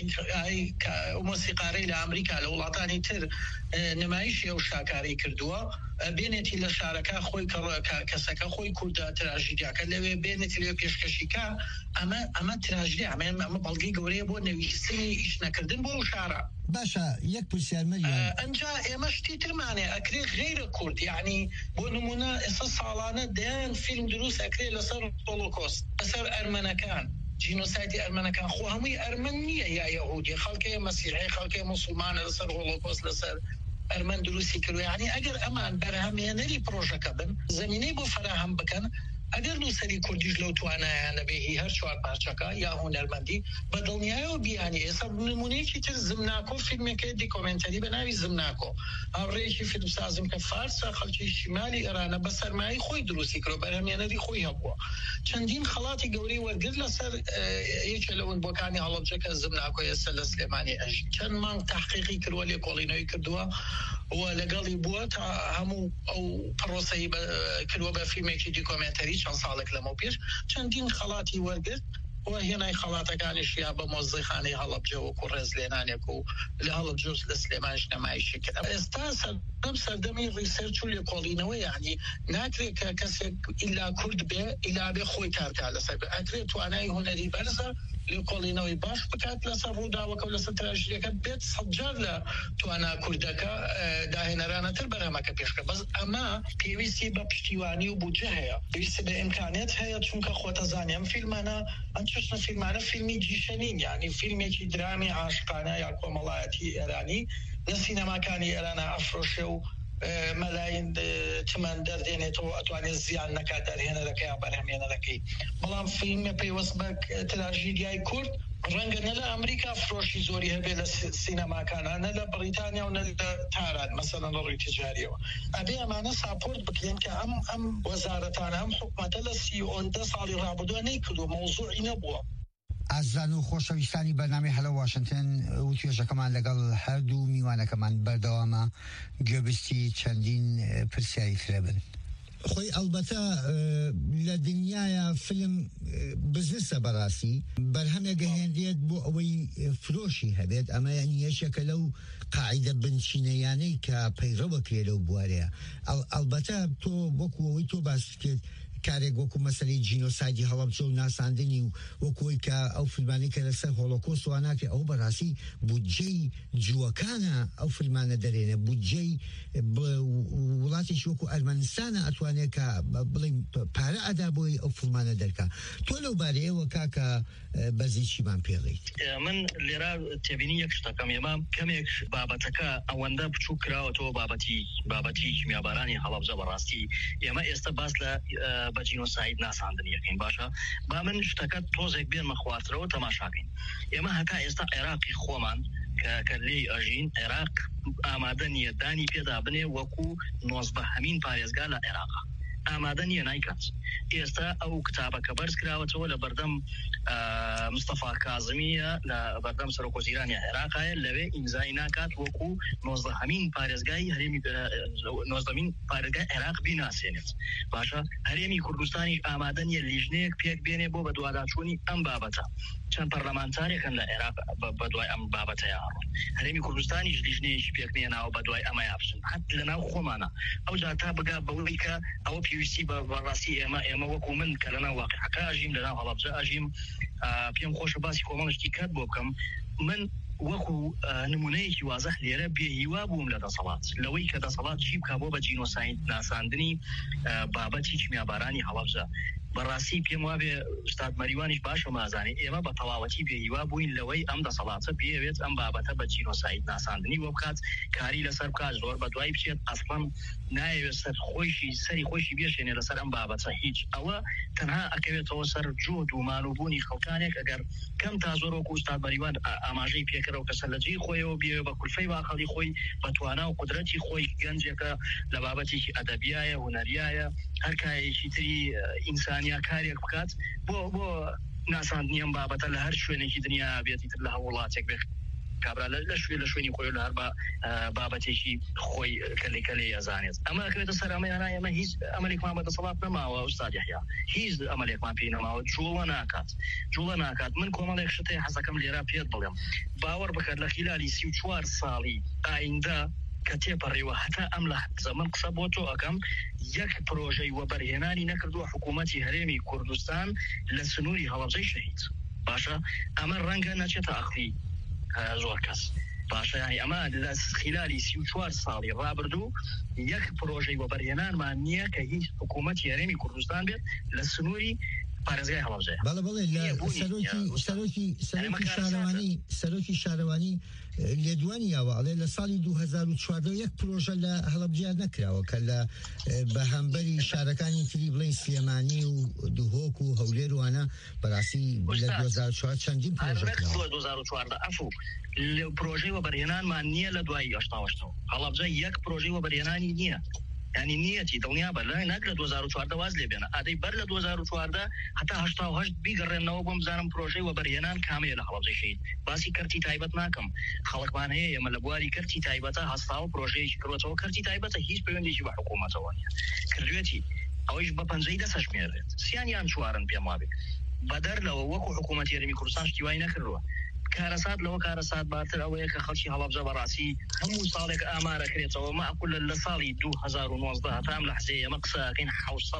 ئەو مۆسیقارەی لە ئەمریکا لە وڵاتانی تر نمایشی ئەو شاکاری کردووە بێنێتی لە شارەکە خۆی کەسەکە خۆی کوردە تراژیدیاکە لەوێ بێنێتی لێ پێشکەشیکە ئەمە ئەمە تراژدی ئەمە ئەمە بەڵگەی گەورەیە بۆ نەویستنی ئیش نەکردن بۆ شارە باشە یەک پرسیارمەری ئەنجا ئێمە شتی ترمانێ ئەکرێ غیرە کورد یعنی بۆ نمونە ئێستا ساڵانە دەیان فیلم دروست ئەکرێ لەسەر هۆلۆکۆست لەسەر ئەرمەنەکان جینۆسایدی ئەرمەنەکان خۆ هەمووی ئەرمەن نییە یا یەهودی خەڵکەیە مەسیحی خەڵکەی موسڵمانە لەسەر هۆلۆکۆست لەسەر ئەرمەن دروستی کردو یعنی ئەگەر ئەمان بەرهەمهێنەری پرۆژەکە بن زمینەی بۆ فراهم بکەن ئەگەر نووسەری کوردیش لەو توانایانە بێهی هەر چوار پارچەکە یا هونەرمەندی بە دڵنیایەوە بیانی ئێستا نمونەیەکی تر زمناکۆ فیلمێکی دیکۆمنتەری بە ناوی زمناکۆ هاوڕێیەکی فیلمسازم کە فارسە خەڵکی شیمالی ئێرانە بە سەرمایی خۆی دروستی کرد بەرهەمهێنەری خۆی هەبووە چەندین خەڵاتی گەورەی وەرگرت لەسەر یەکێ لە ونبووەکانی هەڵەبجە کە زمناکۆ ئێستا لە سلێمانی ئەژی چەند مانگ تحقیقی کردووە لێکۆڵینەوەی کردووە و لەگەڵی بووە تا هەموو ئەو پرۆسەی کردووە بە فیلمێکی دیکۆمنتەری چەند ساڵێک لەمە پێش چەندین خەڵاتی وەرگرت و هێنای خەڵاتەکانیش یا بە مۆزیخانەی هەڵەبجە وەکو ڕێزلێنانێک و لە هەڵەبجە لە سلێمانش نەمایشی کرد ئێستا سەردەم سەردەمی ڕیسێرچ و لێکۆڵینەوە یعنی ناکرێت کە کەسێک ئیلا کورد بێ ئیلا بێ خۆی کارکا لەسەر ئەکرێت توانای هونەری بەرزە لێکۆڵینەوەی باش بکات لەسەر ڕووداوەکە و لەسەر تراژدیەکە بێت سەدجار لە توانا کوردەکە داهێنەرانەتر بەرهەمەکە پێشکە بەس ئەمە پێویستی بە پشتیوانی و بودجە هەیە پێویستی بە ئیمکانیت هەیە چونکە خۆتەزانی ئەم فیلمانە ئەم چشنە فیلمانە فیلمی جیشەنین یعنی فیلمێکی درامی عاشقانە یا کۆمەڵایەتی ئێرانی لە سینەماکانی ئێرانە ئەفرۆشێ و مەلاین تمان دەردێنێتەوە ئەتوانێت زیان نەکات دەرهێنەرەکە یا بەرهەمهێنەرەکەی بەڵام فیلمە پەیوەست بە تراژیدیای کورد ڕەنگە نە لە ئەمریکا فرۆشی زۆری هەبێ لە سینەماکانە نە لە بریتانیا و نە لە تاران مەسەلەن لە ڕووی تجاریەوە ئەبێ ئەمانە ساپۆرت بکرێن کە ئەم ئەم وەزارەتانە ئەم حکومەتە لە سی ئۆندە ساڵی ڕابردووە نەیکردووە مەوزوعی نەبووە ئازان و خۆشەویستانی بەرنامەی هەلە واشنگتن و توێژەکەمان لەگەڵ هەردوو میوانەکەمان بەردەوامە گوێبستی چەندین پرسیاری فرێبن خۆی ئەلبەتە لە دنیاە فیلم بزنسە بەڕاستی بەرهەمێ گەهێندێت بۆ ئەوەی فرۆشی هەبێت ئەمە یەکێکە لەو قاعدە بنچینەیانەی کە پەیڕەوە کرێ لەو بوارەیە ئەلبەتە تۆ وەکو ئەوەی تۆ باس کرد کارێک وەکو مەسەلەی جینۆسایدی هەڵەبجە و ناساندنی و وەکوی کە ئەو فیلمانی کە لەسەر هۆڵۆکۆست وا ناکرێت ئەو بەڕاستی بودجەی جووەکانە ئەو فیلمانە دەرێنێ بودجەی وڵاتێکی وەکو ئەرمەنستانە ئەتوانێت کە بڵێم پارە ئەدا بۆی ئەو فیلمانە دەرکا تۆ لەو بارەیەوە کاکە بەزیچیمان پێڵیت من لێرا تێبینی یەک شتەکەم ئێمە کەمێک بابەتەکە ئەوەندە بچوو کراوەتەوە بابەتی بابەتی کیمیابارانی هەڵەبجە بەڕاستی ئێمە ئێستا باس لە بە جینۆساید ناساندنی یەکەین باشە با من شتەکە تۆزێک بێنمە خوارترەوە تەماشاکەین ئێمە هەتا ئێستا عێراقی خۆمان کە لێی ئەژین عێراق ئامادە نییە دانی پێدا بنێ وەکو نۆزدە هەمین پارێزگا لە عێراقا ئامادە نییە نایکات ئێستا ئەو کتابەکە بەرز کراوەتەوە لە بەردەم مستەفا کازمیە لە بەردەم سەرۆکۆزیرانی عێراقایە لەوێ ئیمزای ناکات وەکو نۆزدە هەمین پارێزگای هەرێمی نۆزدەمین پارێزگای عێراق بیناسێنێت باشە هەرێمی کوردستانی ئامادە نیە لیژنەیەک پێک بێنێ بۆ بە دوواداچوونی ئەم بابەتە چەند پەرلەمانتارێکن لە عێراق بە دوای ئەم بابەتەیە هەڕۆن هەرێمی کوردستانیش لیژنەیەکی پێک نێناوە بە دوای ئەمە یابچن حەت لەناو خۆمانە ئەو جا تا بگا بەوەی کە ئەوە پێویستی بە بەڕاستی ئێمە ئێمە وەکو من کە لەناو واقعەکە ئاژیم لەناو هەڵەبجە ئاژیم پێم خۆشە باسی کۆمەڵشتی کات بۆ بکەم من وەکو نمونەیەکی وازەح لێرە بێهیوا بووم لە دەسەڵات لەوەی کە دەسەڵات چی بکا بۆ بە جینۆساید ناساندنی بابەتی کیمیابارانی هەڵەبجە بەڕاستی پێم وابێ ئوستاد مەریوانیش باشە مازانێ ئێمە بە تەواوەتی بێهیوا بووین لەوەی ئەم دەسەڵاتە بێوێت ئەم بابەتە بە جینۆساید ناساندنی بۆ بکات کاری لەسەر بکات زۆر بە دوای بچێت ئەسڵەن نایەوێت سەر خۆشی سەری خۆشی بێشێنێ لەسەر ئەم بابەتە هیچ ئەوە تەنها ئەکەوێتەوە سەر جۆد و مالوبوونی خەڵکانێک ئەگەر کەم تا زۆر وەکو ئوستاد مەریوان ئاماژەی پێکەرەوە کە سەرلەجێی خۆیەوە بێ بە کولفەی واقعی خۆی بە توانا و قدرەتی خۆی گەنجێکە لە بابەتێکی ئەدەبیایە هونەریایە هەر کایەکی تری ئینسانیا کارێک بکات بۆ بۆ ناساندنی ئەم بابەتە لە هەر شوێنێکی دنیا بێتی تر لە وڵاتێک بێت کابرا لە شوێ لە شوێنی خۆی لە هەر بابەتێکی خۆی کەلێ کەلێ ئەزانێت ئەمە ئەکرێتە سەر ئەمەیانە ئێمە هیچ ئەمەلێکمان بەدەسەڵات نەماوە ئوستاد یەحیا هیچ ئەمەلێکمان پێی نەماوە جوڵە ناکات جوڵە ناکات من کۆمەڵێک شتەی حەزەکەم لێرە پێت بڵێم باوەڕ بکات لە خلالی سی و چوار ساڵی ئایندە کە تێپەڕێوە هەتا ئەم لە زەمن قسە بۆ تۆ ئەەکەم یەک پرۆژەی وەبەرهێنانی نەکردووە حکوومەتی هەرێمی کوردستان لە سنووری هەڵەبجەی شەهید باشە ئەمە ڕەنگە نەچێتە ئەخری زۆر کەس باشە ئەمە لە خلالی سی و چوار ساڵی ڕابردوو یەک پرۆژەی وەبەرهێنانمان نییە کە هیچ حکوومەتی هەرێمی کوردستان بێت لە سنووری پارێزگای هەڵەبجە بەڵێ بڵێ لە سەرۆکی سەرۆکی شارەوانی سەرۆکی شارەوانی لێدوانی یاوەڵێ لە ساڵی دوو هەزار و چواردە یەک پرۆژە لە هەڵەبجە نەکراوە کە لە بەهەمبەری شارەکانی تری بڵێن سلێمانی و دوهۆک و هەولێر وانە بەڕاستی لە دوو هەزار و چوار چەندین پرۆژە کراوە دوو هەزار و چواردە ئەفو پرۆژەی وەبەرهێنانمان نییە لە دوای هەشتا و هەشتەوە هەڵەبجە یەک پرۆژەی وەبەرهێنانی نییە ینی نیەتی دڵنیا بە لای ناک لە دوو هەزار و چواردە واز لێ بێنە ئادەی بەر لە دوو هەزار و چواردە هەتا هەشتا و هەشت بیگەڕێنەوە بۆم بزانم پرۆژەی وەبەرهێنان کامەیە لە هەڵەبجەی شەهید باسی کەرتی تایبەت ناکەم خەڵکمان هەیە ئێمە لە بواری کەرتی تایبەتە هەستاوە پرۆژەیەکی کردوەوە کەرتی تایبەتە هیچ پەیوەندێکی بە حکوومەتەوە نیە کردوێتی ئەوەیش بە پەنجەی دەسەشمێرێت سیانیان چوارن پێم وابێ بەدەر لەوە وەکو حکوومەتی هەرێمی کوردستان شتی وای نەکردووە کارەسات لەوە کارەسات بارتر ئەوەیە کە خەڵکی هەڵەبجە بەڕاستی هەموو ساڵێک ئامارەکرێتەوە مەعقول لە ساڵی دوو هەزار و نۆزدە هەتام لە حزەیە ئێمە قسەکەین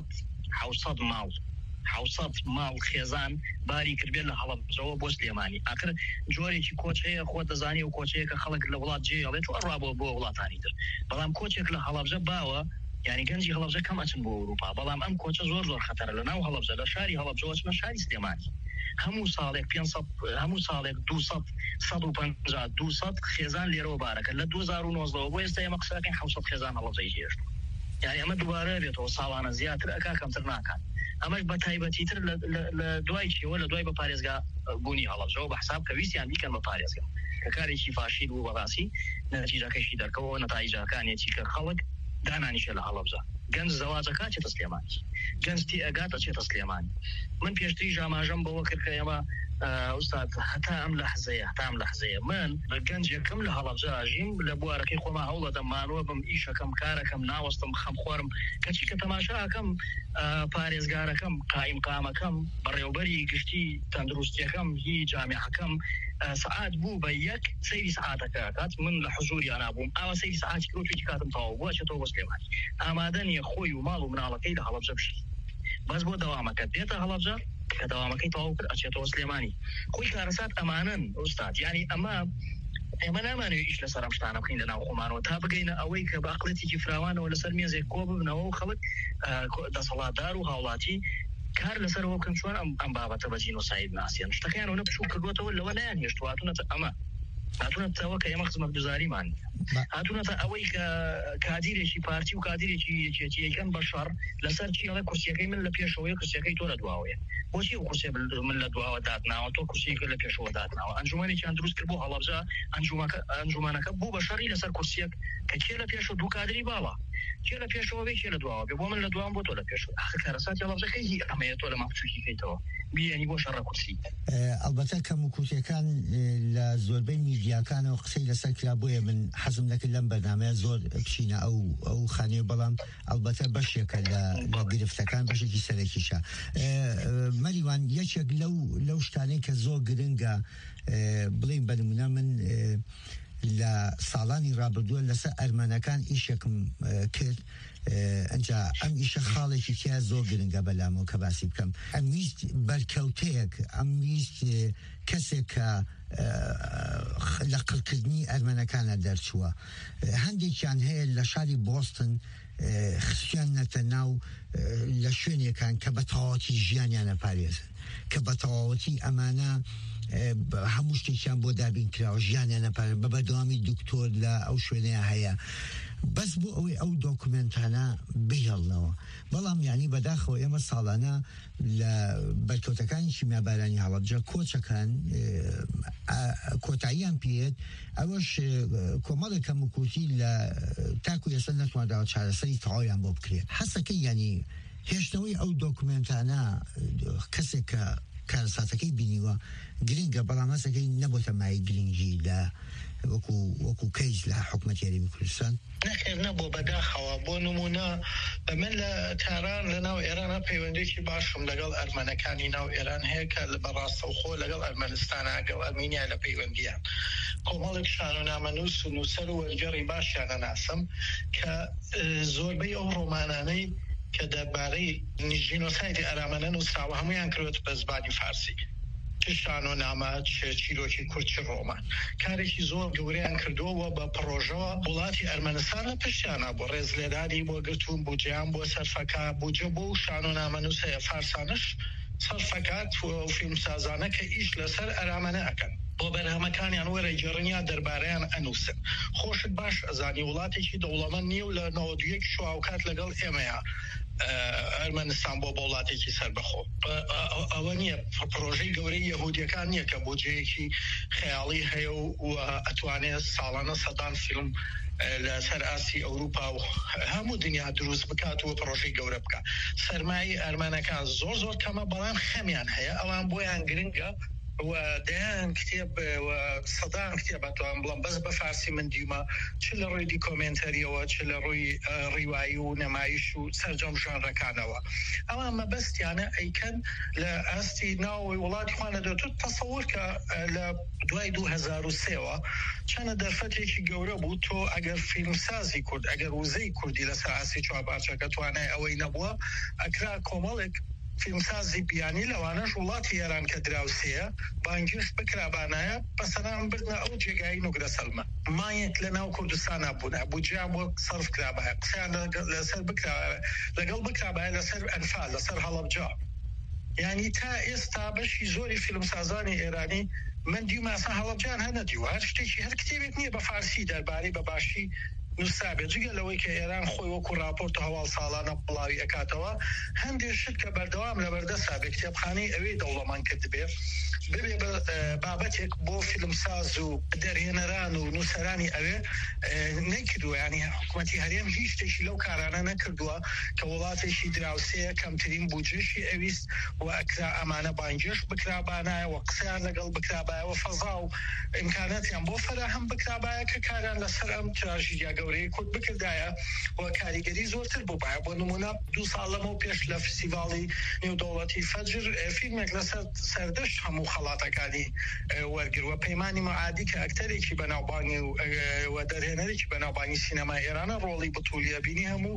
حەوسەد ماڵ حەوسەد ماڵ خێزان باری کردبێت لە هەڵەبجەوە بۆ سلێمانی ئاخر جۆرێکی کۆچ هەیە خۆ دەزانی و کۆچەیە کە خەڵک لە وڵات جێڵێت و ڕابەوە بۆ وڵاتانی تر بەڵام کۆچێک لە هەڵەبجە باوە یعنی گەنجی هەڵەبجە کەم ئەچن بۆ ئەوروپا بەڵام ئەم کۆچە زۆر زۆر خەتەرە لە ناو هەڵەبجە لە شاری هەڵەبجەوە چمە شاری سلێمانی هەموو ساڵێک پێنجسەد هەموو ساڵێک دووسەد سەد و پەنجا دووسەد خێزان لێرەوە بارەکە لە دوو هەزار و نۆزدەوە بۆ ئێستا ئێمە قسەکەین حەوسەد خێزان هەڵەبجەی هێشت یعنی ئەمە دووبارە بێتەوە ساڵانە زیاتر ئەکا کەمتر ناکات ئەمەش بە تایبەتیتر لە دوای چیەوە لە دوای بە پارێزگا بوونی هەڵەبجەوە بە حساب کە ویستیان بیکەن بە پارێزگا کە کارێکی فاشیل بوو بەڕاستی نەتیجەکەیشی دەرکەوە نەتایجەکانێکی کە خەڵک دانانیشە لە هەڵەبجە گەنج زەواجەکە چێتە سلێمانی گەنج تی ئەگاتە چێتە سلێمانی من پێشتری ژاماژەم بەوە کرد کە ئێمە أستاذ حتى أم لحظة حتى أم لحظة من بجنج كم لها لبزاجيم لبواركي خما هولا دمانو بم إيشا كم كارا كم ناوستم خم خورم كشي كتماشا كم باريزگارا كم قائم قامة كم بريوبري قشتي تندرستي كم هي جامعة كم ساعات بو بيك سيدي ساعاتك كات من لحضوري أنا بوم أو سيدي ساعات كروتو كاتم طاوبوا شتو بسليمان أمادني خوي ومالو من على كيد هلبزا بشي بس بو دوامك ديتا هلبزا كدوامك طاوب أشتو سليماني خوي كارسات أمانا أستاذ يعني أما ئێمە نامانوێت ئیش لەسەر ئەم شتانە بخین لەناو خۆمانەوە تا بگەینە ئەوەی کە بە عەقڵەتێکی فراوانەوە لەسەر مێزێک کۆ ببنەوە و خەڵک دەسەڵاتدار و هاوڵاتی کار لەسەرەوە بکەن چۆن ئەم بابەتە بە جینۆساید ناسیان شتەکەیانەوە نەپشوو کردوێتەوە لەوە نایانهێشت هاتوونەتە ئەمە هاتوونەتەوە کە ئێمە خزمەتگوزاریمان هاتوونەتە ئەوەی کە کادیرێکی پارتی و کادیرێکی یەکێتیەکەن بە شەڕ لەسەر چی ئەڵێ کورسیەکەی من لە پێشەوەی کورسیەکەی تۆ لە دواوەیە بۆچی ئەو کورسێ من لە دواوە داتناوە تۆ کورسیەکە لە پێشەوە داتناوە ئەنجومەنێکیان دروست کرد بۆ هەڵەبجە ئەنجومانەکە بوو بە شەڕی لەسەر کورسیەک کە کێ لە پێشەوە دوو کادری باڵە کێ لە پێشەوە بێ کێ لە دواوە بێ بۆ من لە دوام بۆ تۆ لە پێشەوە کارەساتی هەڵەبجەکەی هی ئەمەیە تۆ لە ماپچووکیکەیتەوە بیانی بۆ شەڕە کورسی ئەلبەتە کەم و کووتەکان لە زۆربەی میدیاکانەوە قسەی لەسەر کرا بۆیە من حەزم دەکرد لەم بەرنامەیە زۆر بچینە ئەو ئەو خانەیە بەڵام ئەلبەتە بەشێکە لە گرفتەکان بەشێکی سەرەکیشە مەریوان یەکێک لەو لەو شتانەی کە زۆر گرنگە بڵێن بە نمونە من لە ساڵانی ڕابردووە لەسەر ئەرمەنەکان ئیشێکم کرد ئەنجا ئەم ئیشە خاڵێکی تیا زۆر گرنگە بەلامەوە کە باسی بکەم ئەم ویست بەرکەوتەیەک ئەم ویست کەسێک کە لە قڕکردنی ئەرمەنەکانە دەرچووە هەندێکیان هەیە لە شاری بۆستن خستیان نەتە ناو لە شوێنێکان کە بە تەواوەتی ژیانیانە پارێزن کە بە تەواوەتی ئەمانە هەموو شتێکیان بۆ دابین کراوە ژیانیانە پارێزن بە بەردەوامی دکتۆر لە ئەو شوێنەیە هەیە بەس بۆ ئەوەی ئەو دۆکومنتانە بهێڵنەوە بەڵام یعنی بەداخەوە ئێمە ساڵانە لە بەرکەوتەکانی کیمیابارانی هەڵەبجە کۆچەکان کۆتاییان پێێت ئەوەش کۆمەڵێکە مکوتی لە تاکو ئێستا نەتوانراوە چارەسەری تەواویان بۆ بکرێت هەستەکەی ینی هێشتنەوەی ئەو دۆکومنتانە کەسێک کە کارەساتەکەی بینیوە گرنگە بەڵام هەستەکەی نەبووتە مای گرنگی لە وەکو وەکو کەیس لە حکومەتی هەرێمی کوردستان نەخێر نەبوو بەداخەوە بۆ نمونە من لە تاران لە ناو ئێرانە پەیوەندێکی باشم لەگەڵ ئەرمەنەکانی ناو ئێران هەیە کە بەڕاستەوخۆ لەگەڵ ئەرمەنستانە ئەگەڵ ئەرمینیا لە پەیوەندیان کۆمەڵێک شانۆنامەنووس و نووسەر و وەرگەڕی باشیانە ناسم کە زۆربەی ئەو ڕۆمانانەی کە دەربارەی ژینۆسایدی ئەرامەنە نووسراوە هەمویان کردوێت بە زبانی فارسی شانۆنامە چیرۆکی کورچی ڕۆمان کارێکی زۆر گەورەیان کردووە بە پرۆژەوە وڵاتی ئەرمەنستان لە پشتیانە بۆ ڕێزلێداری بۆ گرتوون بودجیان بۆ سەرفەکە بودجە بۆ شانۆنامەنووس هەیە فارسانش سەرفەکات و فیلمسازانە کە ئیش لەسەر ئەرامەنە ئەکەن بۆ بەرهەمەکانیان وەرە گەڕنیا دەربارەیان ئەنووسن خۆشت باش ئەزانی وڵاتێکی دەوڵەمەند نییە و لە نەوەدویەک شواوکات لەگەڵ ئێمەیە ئەرمەنستان بۆ بە وڵاتێکی سەربەخۆ ئەوە نییە پرۆژەی گەورەی یەهودیەکان نییە کە بۆجەیەکی خەیاڵی هەیە و ئەتوانێت ساڵانە سەدان فیلم لەسەر ئاسی ئەوروپا و هەموو دنیا دروست بکات و پرۆژەی گەورە بکات سەرمایی ئەرمەنەکان زۆر زۆر کەمە بەڵام خەمیان هەیە ئەوان بۆیان گرنگە و دەیان کتێب سەدان کتێبەتوان بڵم بەس بە فارسی من دیمە چ لە ڕووی دیکۆمنتەریەوە چ لە ڕووی ڕیوایی و نەمایش و سەرجەم ژانرەکانەوە ئەوان مەبەستیانە ئەیکەن لە ئاستی ناوی وڵاتی خوانە دەتوت تەسەوور کە لە دوای دوو هەزار و سێوە چەنە دەرفەتێکی گەورە بوو تۆ ئەگەر فیلمسازی کورد ئەگەر وزەی کوردی لەسەر ئاسی چوارپارچەکە توانای ئەوەی نەبووە ئەکرا کۆمەڵێک فیلمسازی بیانی لەوانەش وڵاتی ئێران کە دراوسەیە بانگشت بکرابانایە بەسەران بردنە ئەو جێگایی نوگرە سەلمە مایەک لە ناو کوردستانە بوونە بودجیان بۆ سەرف کرابایە قسەیان لەسەر بکرابایە لەگەڵ بکرابایە لەسەر ئەنفال لەسەر هەڵەبجە یعنی تا ئێستا بەشی زۆری فیلمسازانی ئێرانی من دیمە ئەسا هەڵەبجیان هەر نەدیوە هەر شتێکی هەر کتێبێک نییە بە فارسی دەربارەی بە باشی نووسابێ جگە لەوەی کە ئێران خۆی وەکو راپۆرت و هەواڵ ساڵانە بڵاوی ئەکاتەوە هەندێک شت کە بەردەوام لە بەردەسا بێ کتێبخانەی ئەوەی دەوڵەمەند کرد بێ ببێ بابەتێک بۆ فیلمساز و دەرهێنەران و نووسەرانی ئەوێ نەکردووە ینی حکوومەتی هەرێم هیچ شتێکی لەو کارانە نەکردووە کە وڵاتێکی دراوسەیە کەمترین بودجێشی ئەویست و ئەکرا ئەمانە بانگێش بکرابانایە و قسەیان لەگەڵ بکرابایەوە فەزا و ئیمکانەتیان بۆ فەراهەم بکرابایە کە کاران لەسەر ئەم تراژیدیا گەورەی کورد بکردایە و کاریگەری زۆرتر بووبایە بۆ نمونە دوو ساڵ لەمە پێش لە فستیڤاڵی نێودەوڵەتی فەجر فیلمێک لەسەر سەردەشت هەموو خەڵاتەکانی وەرگرتووە پەیمانی معادی کە ئەکتەرێکی بەناوبانگی و دەرهێنەرێکی بەناوبانگی سینەمای ئێرانە ڕۆڵی بەتولیە بینی هەموو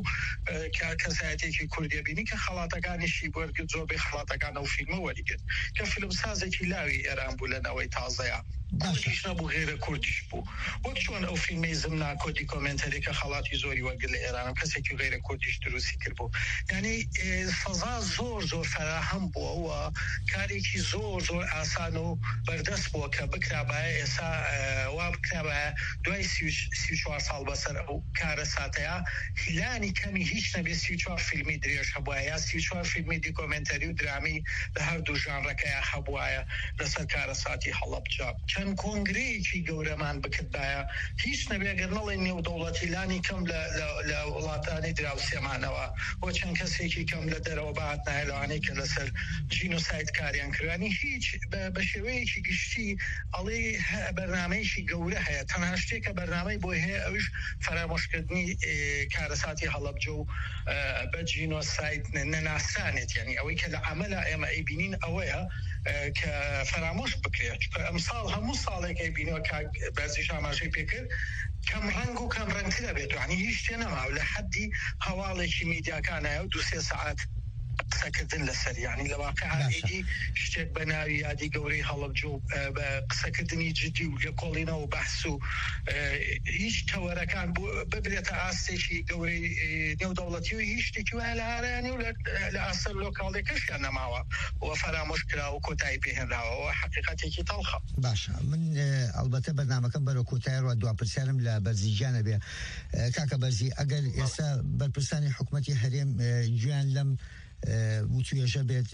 کەسایەتێکی کوردیە بینی کە خەڵاتەکانیشی وەرگرت زۆربەی خەڵاتەکان ئەو فیلمە وەریگرت کە فیلمسازێکی لاوی ئێران بوو لەنەوەی تازەیە کوردیش نەبوو غێرە کوردیش بوو وەک چۆن ئەو فیلمەی زمنا کۆدی کۆمنتەری کە خەڵاتی زۆری وەرگرت لە ئێرانە کەسێکی غێرە کوردیش دروستی کرد بوو یعنی فەزا زۆر زۆر فراهەم بووە و کارێکی زۆر زۆر ئاسان و بەردەست بووە کە بکرابایە ئێستا وا بکرابایە دوای سی و چوار ساڵ بەسەر ئەو کارە ساتەیە هیلانی کەمی هیچ نەبێ سی و چوار فیلمی درێژ هەبووە یا سی و چوار فیلمی دیکۆمنتەری و درامی لە هەردوو ژانرەکەیە هەبووایە لەسەر کارە ساتی هەڵەبجا چەند کۆنگرەیەکی گەورەمان بکردایە هیچ نەبێگەر نەڵێ نێودەوڵەتی لانی کەم لە وڵاتانی دراوسێمانەوە بۆ چەند کەسێکی کەم لە دەرەوە بەهات نایە لەوانەی کە لەسەر ژینۆساید کاریان کردوانی هیچ بە شێوەیەکی گشتی ئەڵێ بەرنامەیەکی گەورە هەیە تەنها شتێکە بەرنامەی بۆی هەیە ئەوش فەرامۆشکردنی کارەساتی هەڵەبجە و بە ژینۆساید نەناسرانێت یعنی ئەوەی کە لە عەمەلا ئێمە ئەیبینین ئەوەیە کە فەرامۆش بکرێت ئەمساڵ هەموو ساڵێکی بینەوە بەرزیش ئاماژەی پێکرد کەم ڕەنگ و کەم ڕەنگترە بێت ینی هیچ شتێ نەماوە لە حەدی هەواڵێکی میدیاکانایە و دو سێ سەعات قسەکردن لەسەر ینی لە واقعیدی شتێک بە ناوی یادی گەورەی هەڵەبجە و بە قسەکردنی جدی و لە کۆڵینەوە بەحس و هیچ تەوەرەکان ببرێتە ئاستێکی گەورەی نێودەوڵەتی و هیچ شتێکی وایە لە هارایانی و لە ئاسەر لۆکاڵێکەشیان نەماوە و فەرامۆش کراوە کۆتایی پێهێنراوە حقیقەتێکی تەڵخە باشە من ئەلبەتە بەرنامەکەم بەرەو کۆتایی ڕوا دواپرسیارم لە بەرزیجانە بێ کاکە بەرزی ئەگەر ئێستا بەرپرسانی حکوومەتی هەرێم گویان لەم وتوێژە بێت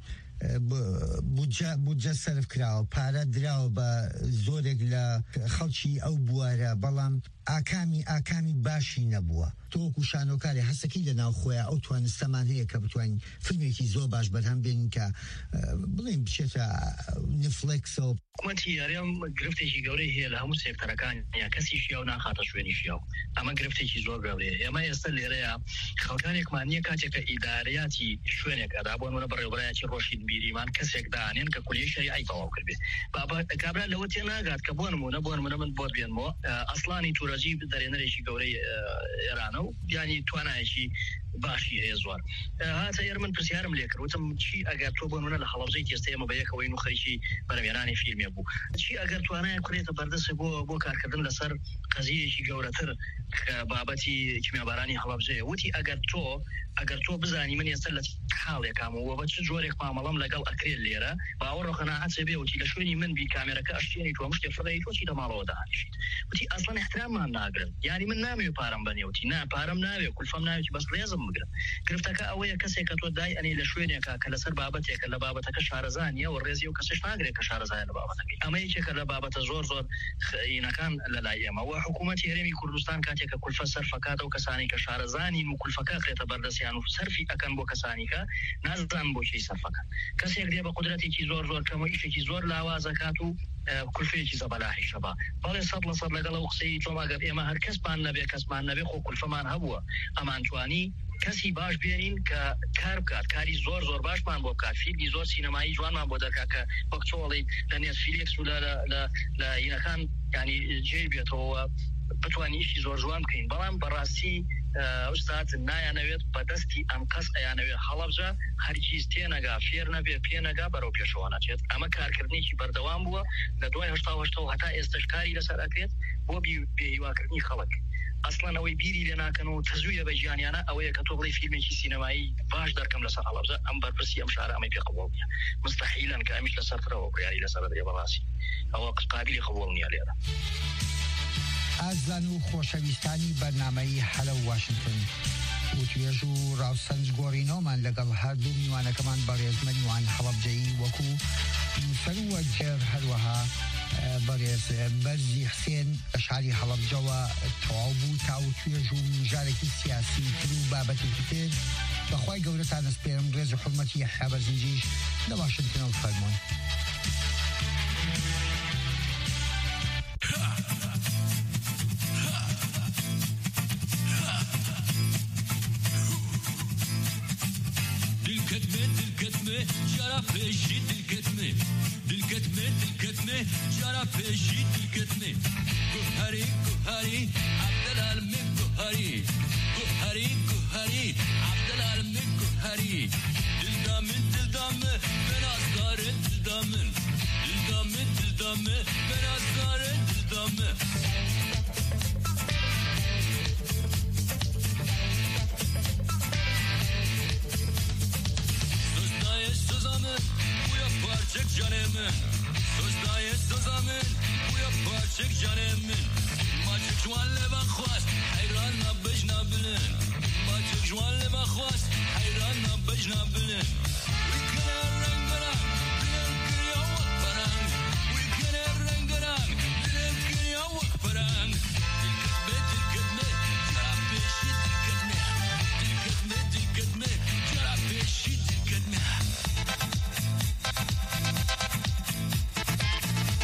بودجە سەرف کراوە پارە دراوە بە زۆرێک لە خەڵکی ئەو بوارە بەڵام ئاکامی ئاکامی باشی نەبووە تۆکو شانۆکاری هەستەکەی لە ناو خۆیان ئەو توانستەمان هەیە کە بتوانین فیلمێکی زۆر باش بەرهەم بێنین کە بڵێن بچێتە نفلێکسەوە حکوومەتی هەرێم گرفتێکی گەورەی هەیە لە هەموو سێکتەرەکان یا کەسی شیاو ناخاتە شوێنی شیاو ئەمە گرفتێکی زۆر گەورەیە ئێمە ئێستا لێرەیە خەڵکانێکمان نییە کاتێک کە ئیدارەتی شوێنێک ئەدا بۆ نمونە بەڕێوەبەرایەتی ڕۆشین بیریمان کەسێک دانێن کە کولیە شەریعی تەواو کردبێ بابا کابرا لەوە تێ ناگات کە بۆ نمونە بۆ نمونە من بۆت بێنمەوە ئەسڵانی تورەجی دەرێنەرێکی گەورەی ئێرانە و ینی توانایەکی باشی هەیە زۆر هاتە ئێرە من پرسیارم لێ کردوتم چی ئەگەر تۆ بۆ نمونە لە هەڵەبجەی تێستا ئێمە بە یەکەوەی و خەریکی بەرەمێنانی فیلمێ بوو چی ئەگەر توانایە کورێتە بەردەسێ بۆ بۆ کارکردن لەسەر قەزیەیەکی گەورەتر کە بابەتی کیمیابارانی هەڵەبجەیە وتی ئەگەر تۆ ئەگەر تۆ بزانی من ئێستا لە حاڵێکام و بە چ جۆرێک مامەڵەم لەگەڵ ئەکرێت لێرە باوەڕ قەناعەتێ بێ وتی لە شوێنی من بی کامێرەکە ئەشتێنی تۆ مشتێ فڕی تۆچی لە ماڵەوە داهاتیشیت وتی ئەسڵەن احتراممان ناگرن یعنی من نامەوێ پارەم بەنێ وتی نا پارەم ناوێ کولفەم ناوێتی بەس ڕێزم بگرن گرفتەکە ئەوەیە کەسێک کە تۆ دای ئەنی لە شوێنێکە کە لەسەر بابەتێکە لە بابەتەکە شارەزانیە و ڕێزی و کەسش ناگرێت کە شارەزایە لە بابەتەکەی ئەمە یەکێکە لە بابەتە زۆر زۆر خەینەکان لەلای ئێمە و حکوومەتی هەرێمی کوردستان کاتێکە کولفە سەرفەکاتە و کەسانی کە شارەزانین و کولفەکە خێتە بەردەستیان و سەرفی ئەکەن بۆ کەسانی کە نازان بۆ چی سەرفەکەن کەسێک دێ بە قودرەتێکی زۆر زۆر کەمە ئیشێکی زۆر لاوازەکات و کولفەیەکی زەبەلاحی شەبا بەڵێ سەد لە سەد لەگەڵ ئەو قسەی تۆماگەر ئێمە هەر کەسمان نەبێ کەسمان نەبێ خۆ کولفەمان هەبووە ئەمان توانی کەسی باش بێنین کە کار بکات کاری زۆر زۆر باشمان بۆ بکات فیلمی زۆر سینەمایی جوانمان بۆ دەرکات کە وەک چۆڵی لە نێتفلیکس و لە هینەکان ینی جێ بێتەوە بتوانین ئیشی زۆر جوان بکەین بەڵام بەڕاستی ئەو سات نایانەوێت بەدەستی ئەم کەس ئەیانەوێت هەڵەبجە هەرگیز تێنەگا فێر نەبێ پێنەگا بەرەو پێشەوە ناچێت ئەمە کارکردنیکی بەردەوام بووە لە دوای هەشتا هەشتا و هەتا ئێستش کاری لەسەر ئەکرێت بۆ بێهیواکردنی خەڵک ئەسڵەن ئەوەی بیری لێ ناکەن و تەزویە بە ژیانیانە ئەوەیە کە تۆ بڵێ فیلمێکی سینەمایی باش دەرکەم لەسەر هەڵەبجە ئەم بەرپرسی ئەم شارە ئەمەی پێقبوڵ نییە مستەحیلەن کە ئەمیش لەسەرترەوە بڕیاری لەسەر دەدرێ بەڕاستی ئەوە قابلی قبوڵ نییە لێرە ئازان و خۆشەویستانی بەرنامەی هەلە واشنگتن و توێژ و ڕاوسەنج گۆڕینەوەمان لەگەڵ هەردوو میوانەکەمان بەڕێز مەریوان هەڵەبجەیی وەکو سەروە جێر هەروەها بەڕێز بەرزی حسێن ئەشاری هەڵەبجەوە تەواو بوو تا و توێژ و مژارێکی سیاسی تر و بابەتێکی تر بەخوای گەورەتان ئەسپێرم ڕێز و حورمەتی یەحیا بەرزنجیش لە واشنگتنەوە فەرموون. Peşi dilketme, dilketme, dilketme, jara peşi dilketme. Guhari, guhari, Abdülalim guhari, guhari, guhari, Abdülalim guhari. Dildamin, dildamı, ben asgarın dildamın. Dildamin, dildamı, ben asgarın dildamı. Parçık canımın, söz daye sözamın, bu ya parçık canımın. Maçık juanle bakwas, hayranla bejna bilin. Maçık juanle bakwas, hayranla bejna bilin.